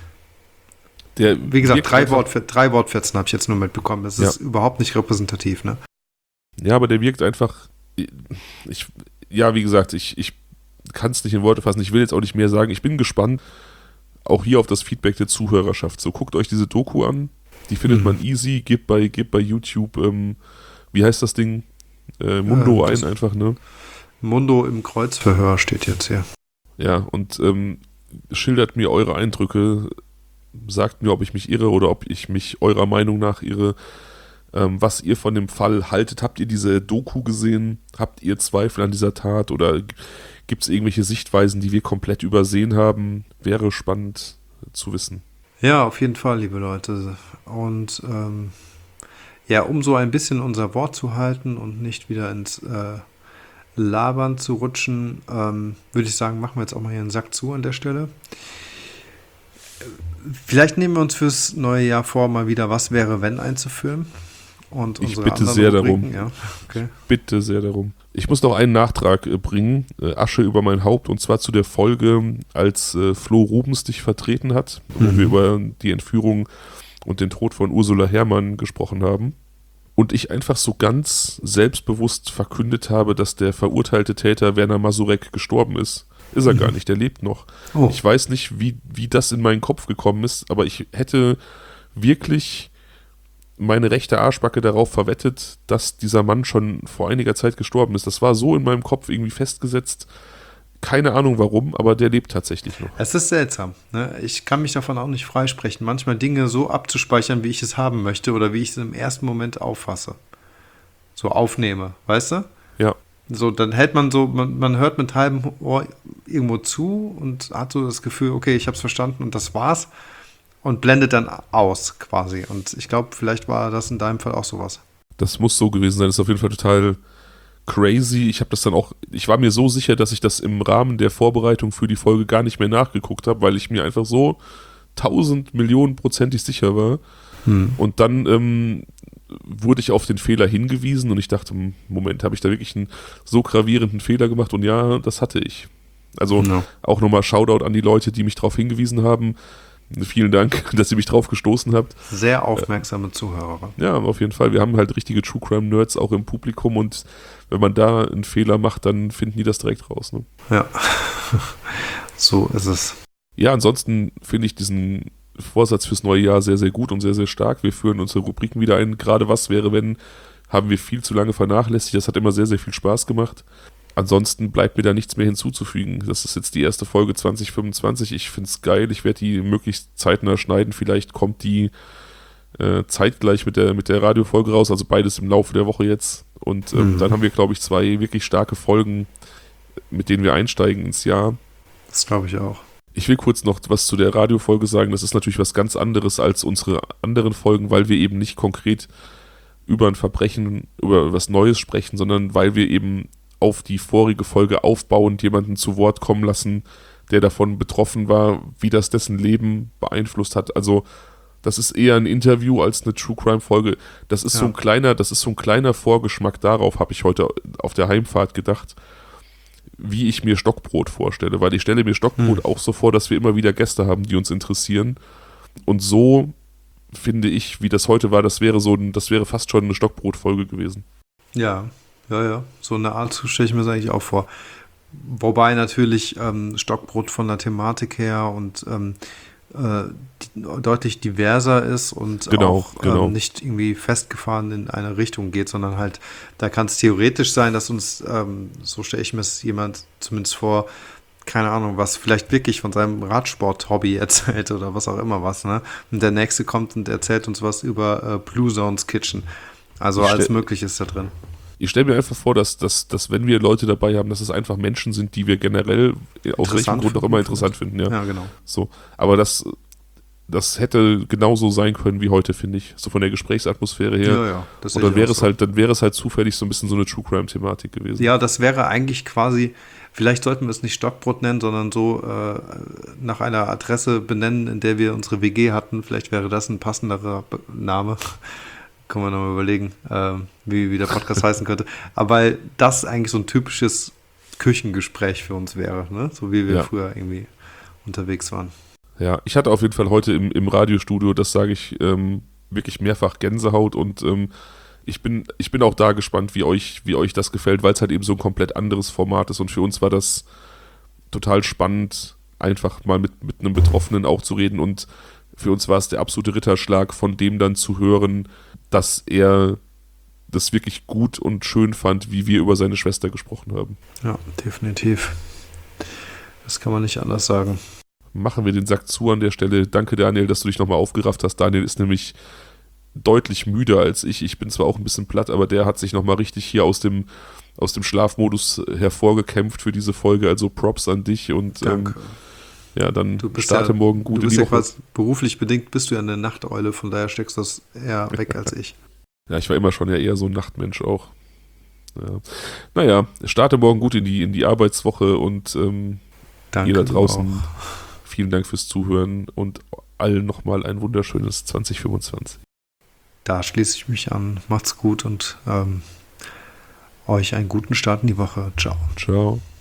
Der Wie gesagt, wirkt drei, einfach- Wortfe- drei Wortfetzen habe ich jetzt nur mitbekommen. Das Ja. ist überhaupt nicht repräsentativ, ne? Ja, aber der wirkt einfach, ich, ja, wie gesagt, ich, ich kann es nicht in Worte fassen, ich will jetzt auch nicht mehr sagen, ich bin gespannt, auch hier auf das Feedback der Zuhörerschaft. So, guckt euch diese Doku an, die findet Mhm. man easy, gebt bei, gebt bei YouTube, ähm, wie heißt das Ding? Äh, Mundo Ja, das- ein einfach, ne? Mundo im Kreuzverhör steht jetzt hier. Ja, und ähm, schildert mir eure Eindrücke, sagt mir, ob ich mich irre oder ob ich mich eurer Meinung nach irre, ähm, was ihr von dem Fall haltet. Habt ihr diese Doku gesehen? Habt ihr Zweifel an dieser Tat oder gibt es irgendwelche Sichtweisen, die wir komplett übersehen haben? Wäre spannend zu wissen. Ja, auf jeden Fall, liebe Leute. Und ähm, ja, um so ein bisschen unser Wort zu halten und nicht wieder ins äh, Labern zu rutschen, ähm, würde ich sagen, machen wir jetzt auch mal hier einen Sack zu an der Stelle. Vielleicht nehmen wir uns fürs neue Jahr vor, mal wieder Was wäre wenn einzuführen. Und Ich unsere bitte anderen sehr Rubriken, darum. Ja, okay. Bitte sehr darum. Ich muss noch einen Nachtrag äh, bringen, äh, Asche über mein Haupt, und zwar zu der Folge, als äh, Flo Rubens dich vertreten hat, wo Mhm. wir über die Entführung und den Tod von Ursula Herrmann gesprochen haben. Und ich einfach so ganz selbstbewusst verkündet habe, dass der verurteilte Täter Werner Masurek gestorben ist. Ist er Mhm. gar nicht, der lebt noch. Oh, Ich weiß nicht, wie, wie das in meinen Kopf gekommen ist, aber ich hätte wirklich meine rechte Arschbacke darauf verwettet, dass dieser Mann schon vor einiger Zeit gestorben ist. Das war so in meinem Kopf irgendwie festgesetzt. Keine Ahnung warum, aber der lebt tatsächlich noch. es ist seltsam. Ne? Ich kann mich davon auch nicht freisprechen, manchmal Dinge so abzuspeichern, wie ich es haben möchte oder wie ich es im ersten Moment auffasse. So aufnehme, weißt du? Ja. So, dann hält man so, man, man hört mit halbem Ohr irgendwo zu und hat so das Gefühl, okay, ich habe es verstanden und das war's. Und blendet dann aus quasi. Und ich glaube, vielleicht war das in deinem Fall auch sowas. Das muss so gewesen sein. Das ist auf jeden Fall total crazy. Ich habe das dann auch, ich war mir so sicher, dass ich das im Rahmen der Vorbereitung für die Folge gar nicht mehr nachgeguckt habe, weil ich mir einfach so tausend Millionen prozentig sicher war. Hm. Und dann ähm, wurde ich auf den Fehler hingewiesen und ich dachte, Moment, habe ich da wirklich einen so gravierenden Fehler gemacht? Und ja, das hatte ich. Also Ja. auch nochmal Shoutout an die Leute, die mich darauf hingewiesen haben. Vielen Dank, dass ihr mich drauf gestoßen habt. Sehr aufmerksame Zuhörer. Ja, auf jeden Fall. Wir haben halt richtige True Crime Nerds auch im Publikum und wenn man da einen Fehler macht, dann finden die das direkt raus. Ne? Ja. So ist es. Ja, ansonsten finde ich diesen Vorsatz fürs neue Jahr sehr, sehr gut und sehr, sehr stark. Wir führen unsere Rubriken wieder ein. Gerade was wäre, wenn, haben wir viel zu lange vernachlässigt. Das hat immer sehr, sehr viel Spaß gemacht. Ansonsten bleibt mir da nichts mehr hinzuzufügen. Das ist jetzt die erste Folge zwanzig fünfundzwanzig. Ich finde es geil. Ich werde die möglichst zeitnah schneiden. Vielleicht kommt die äh, zeitgleich mit der, mit der Radiofolge raus. Also beides im Laufe der Woche jetzt. Und ähm, mhm. dann haben wir, glaube ich, zwei wirklich starke Folgen, mit denen wir einsteigen ins Jahr. Das glaube ich auch. Ich will kurz noch was zu der Radiofolge sagen. Das ist natürlich was ganz anderes als unsere anderen Folgen, weil wir eben nicht konkret über ein Verbrechen, über was Neues sprechen, sondern weil wir eben auf die vorige Folge aufbauend jemanden zu Wort kommen lassen, der davon betroffen war, wie das dessen Leben beeinflusst hat. Also das ist eher ein Interview als eine True-Crime-Folge. Das ist ja. so ein kleiner, das ist so ein kleiner Vorgeschmack darauf, habe ich heute auf der Heimfahrt gedacht, wie ich mir Stockbrot vorstelle, weil ich stelle mir Stockbrot hm. auch so vor, dass wir immer wieder Gäste haben, die uns interessieren. Und so finde ich, wie das heute war, das wäre so ein, das wäre fast schon eine Stockbrot-Folge gewesen. Ja, ja, ja. So eine Art stelle ich mir das eigentlich auch vor. Wobei natürlich ähm, Stockbrot von der Thematik her und ähm, äh, die, deutlich diverser ist und genau, auch genau. Ähm, nicht irgendwie festgefahren in eine Richtung geht, sondern halt, da kann es theoretisch sein, dass uns, ähm, so stelle ich mir es jemand zumindest vor, keine Ahnung, was vielleicht wirklich von seinem Radsport-Hobby erzählt oder was auch immer was, ne? Und der Nächste kommt und erzählt uns was über äh, Blue Zones Kitchen. Also alles Mögliche ist da drin. Ich stelle mir einfach vor, dass, dass, dass wenn wir Leute dabei haben, dass es einfach Menschen sind, die wir generell aus welchem Grund auch immer interessant finden. Ja, ja genau. So. Aber das, das hätte genauso sein können wie heute, finde ich. So von der Gesprächsatmosphäre her. Ja, ja. Das Und dann wäre es so. halt, dann wäre es halt zufällig so ein bisschen so eine True-Crime-Thematik gewesen. Ja, das wäre eigentlich quasi, vielleicht sollten wir es nicht Stockbrot nennen, sondern so äh, nach einer Adresse benennen, in der wir unsere W G hatten. Vielleicht wäre das ein passenderer Name. Können wir nochmal überlegen, äh, wie, wie der Podcast heißen könnte. Aber weil das eigentlich so ein typisches Küchengespräch für uns wäre, ne? So wie wir ja. früher irgendwie unterwegs waren. Ja, ich hatte auf jeden Fall heute im, im Radiostudio, das sage ich, ähm, wirklich mehrfach Gänsehaut und ähm, ich bin, ich bin auch da gespannt, wie euch, wie euch das gefällt, weil es halt eben so ein komplett anderes Format ist und für uns war das total spannend, einfach mal mit, mit einem Betroffenen auch zu reden und für uns war es der absolute Ritterschlag, von dem dann zu hören, dass er das wirklich gut und schön fand, wie wir über seine Schwester gesprochen haben. Ja, definitiv. Das kann man nicht anders sagen. Machen wir den Sack zu an der Stelle. Danke, Daniel, dass du dich nochmal aufgerafft hast. Daniel ist nämlich deutlich müder als ich. Ich bin zwar auch ein bisschen platt, aber der hat sich nochmal richtig hier aus dem, aus dem Schlafmodus hervorgekämpft für diese Folge. Also Props an dich und Danke. Ähm, ja, dann du bist starte ja, morgen gut du bist in die ja Woche. Quasi beruflich bedingt bist du ja eine Nachteule, von daher steckst du das eher weg als ich. Ja, ich war immer schon ja eher so ein Nachtmensch auch. Ja. Naja, starte morgen gut in die, in die Arbeitswoche und ähm, Danke ihr da draußen, vielen Dank fürs Zuhören und allen nochmal ein wunderschönes zwanzig fünfundzwanzig. Da schließe ich mich an. Macht's gut und ähm, euch einen guten Start in die Woche. Ciao. Ciao.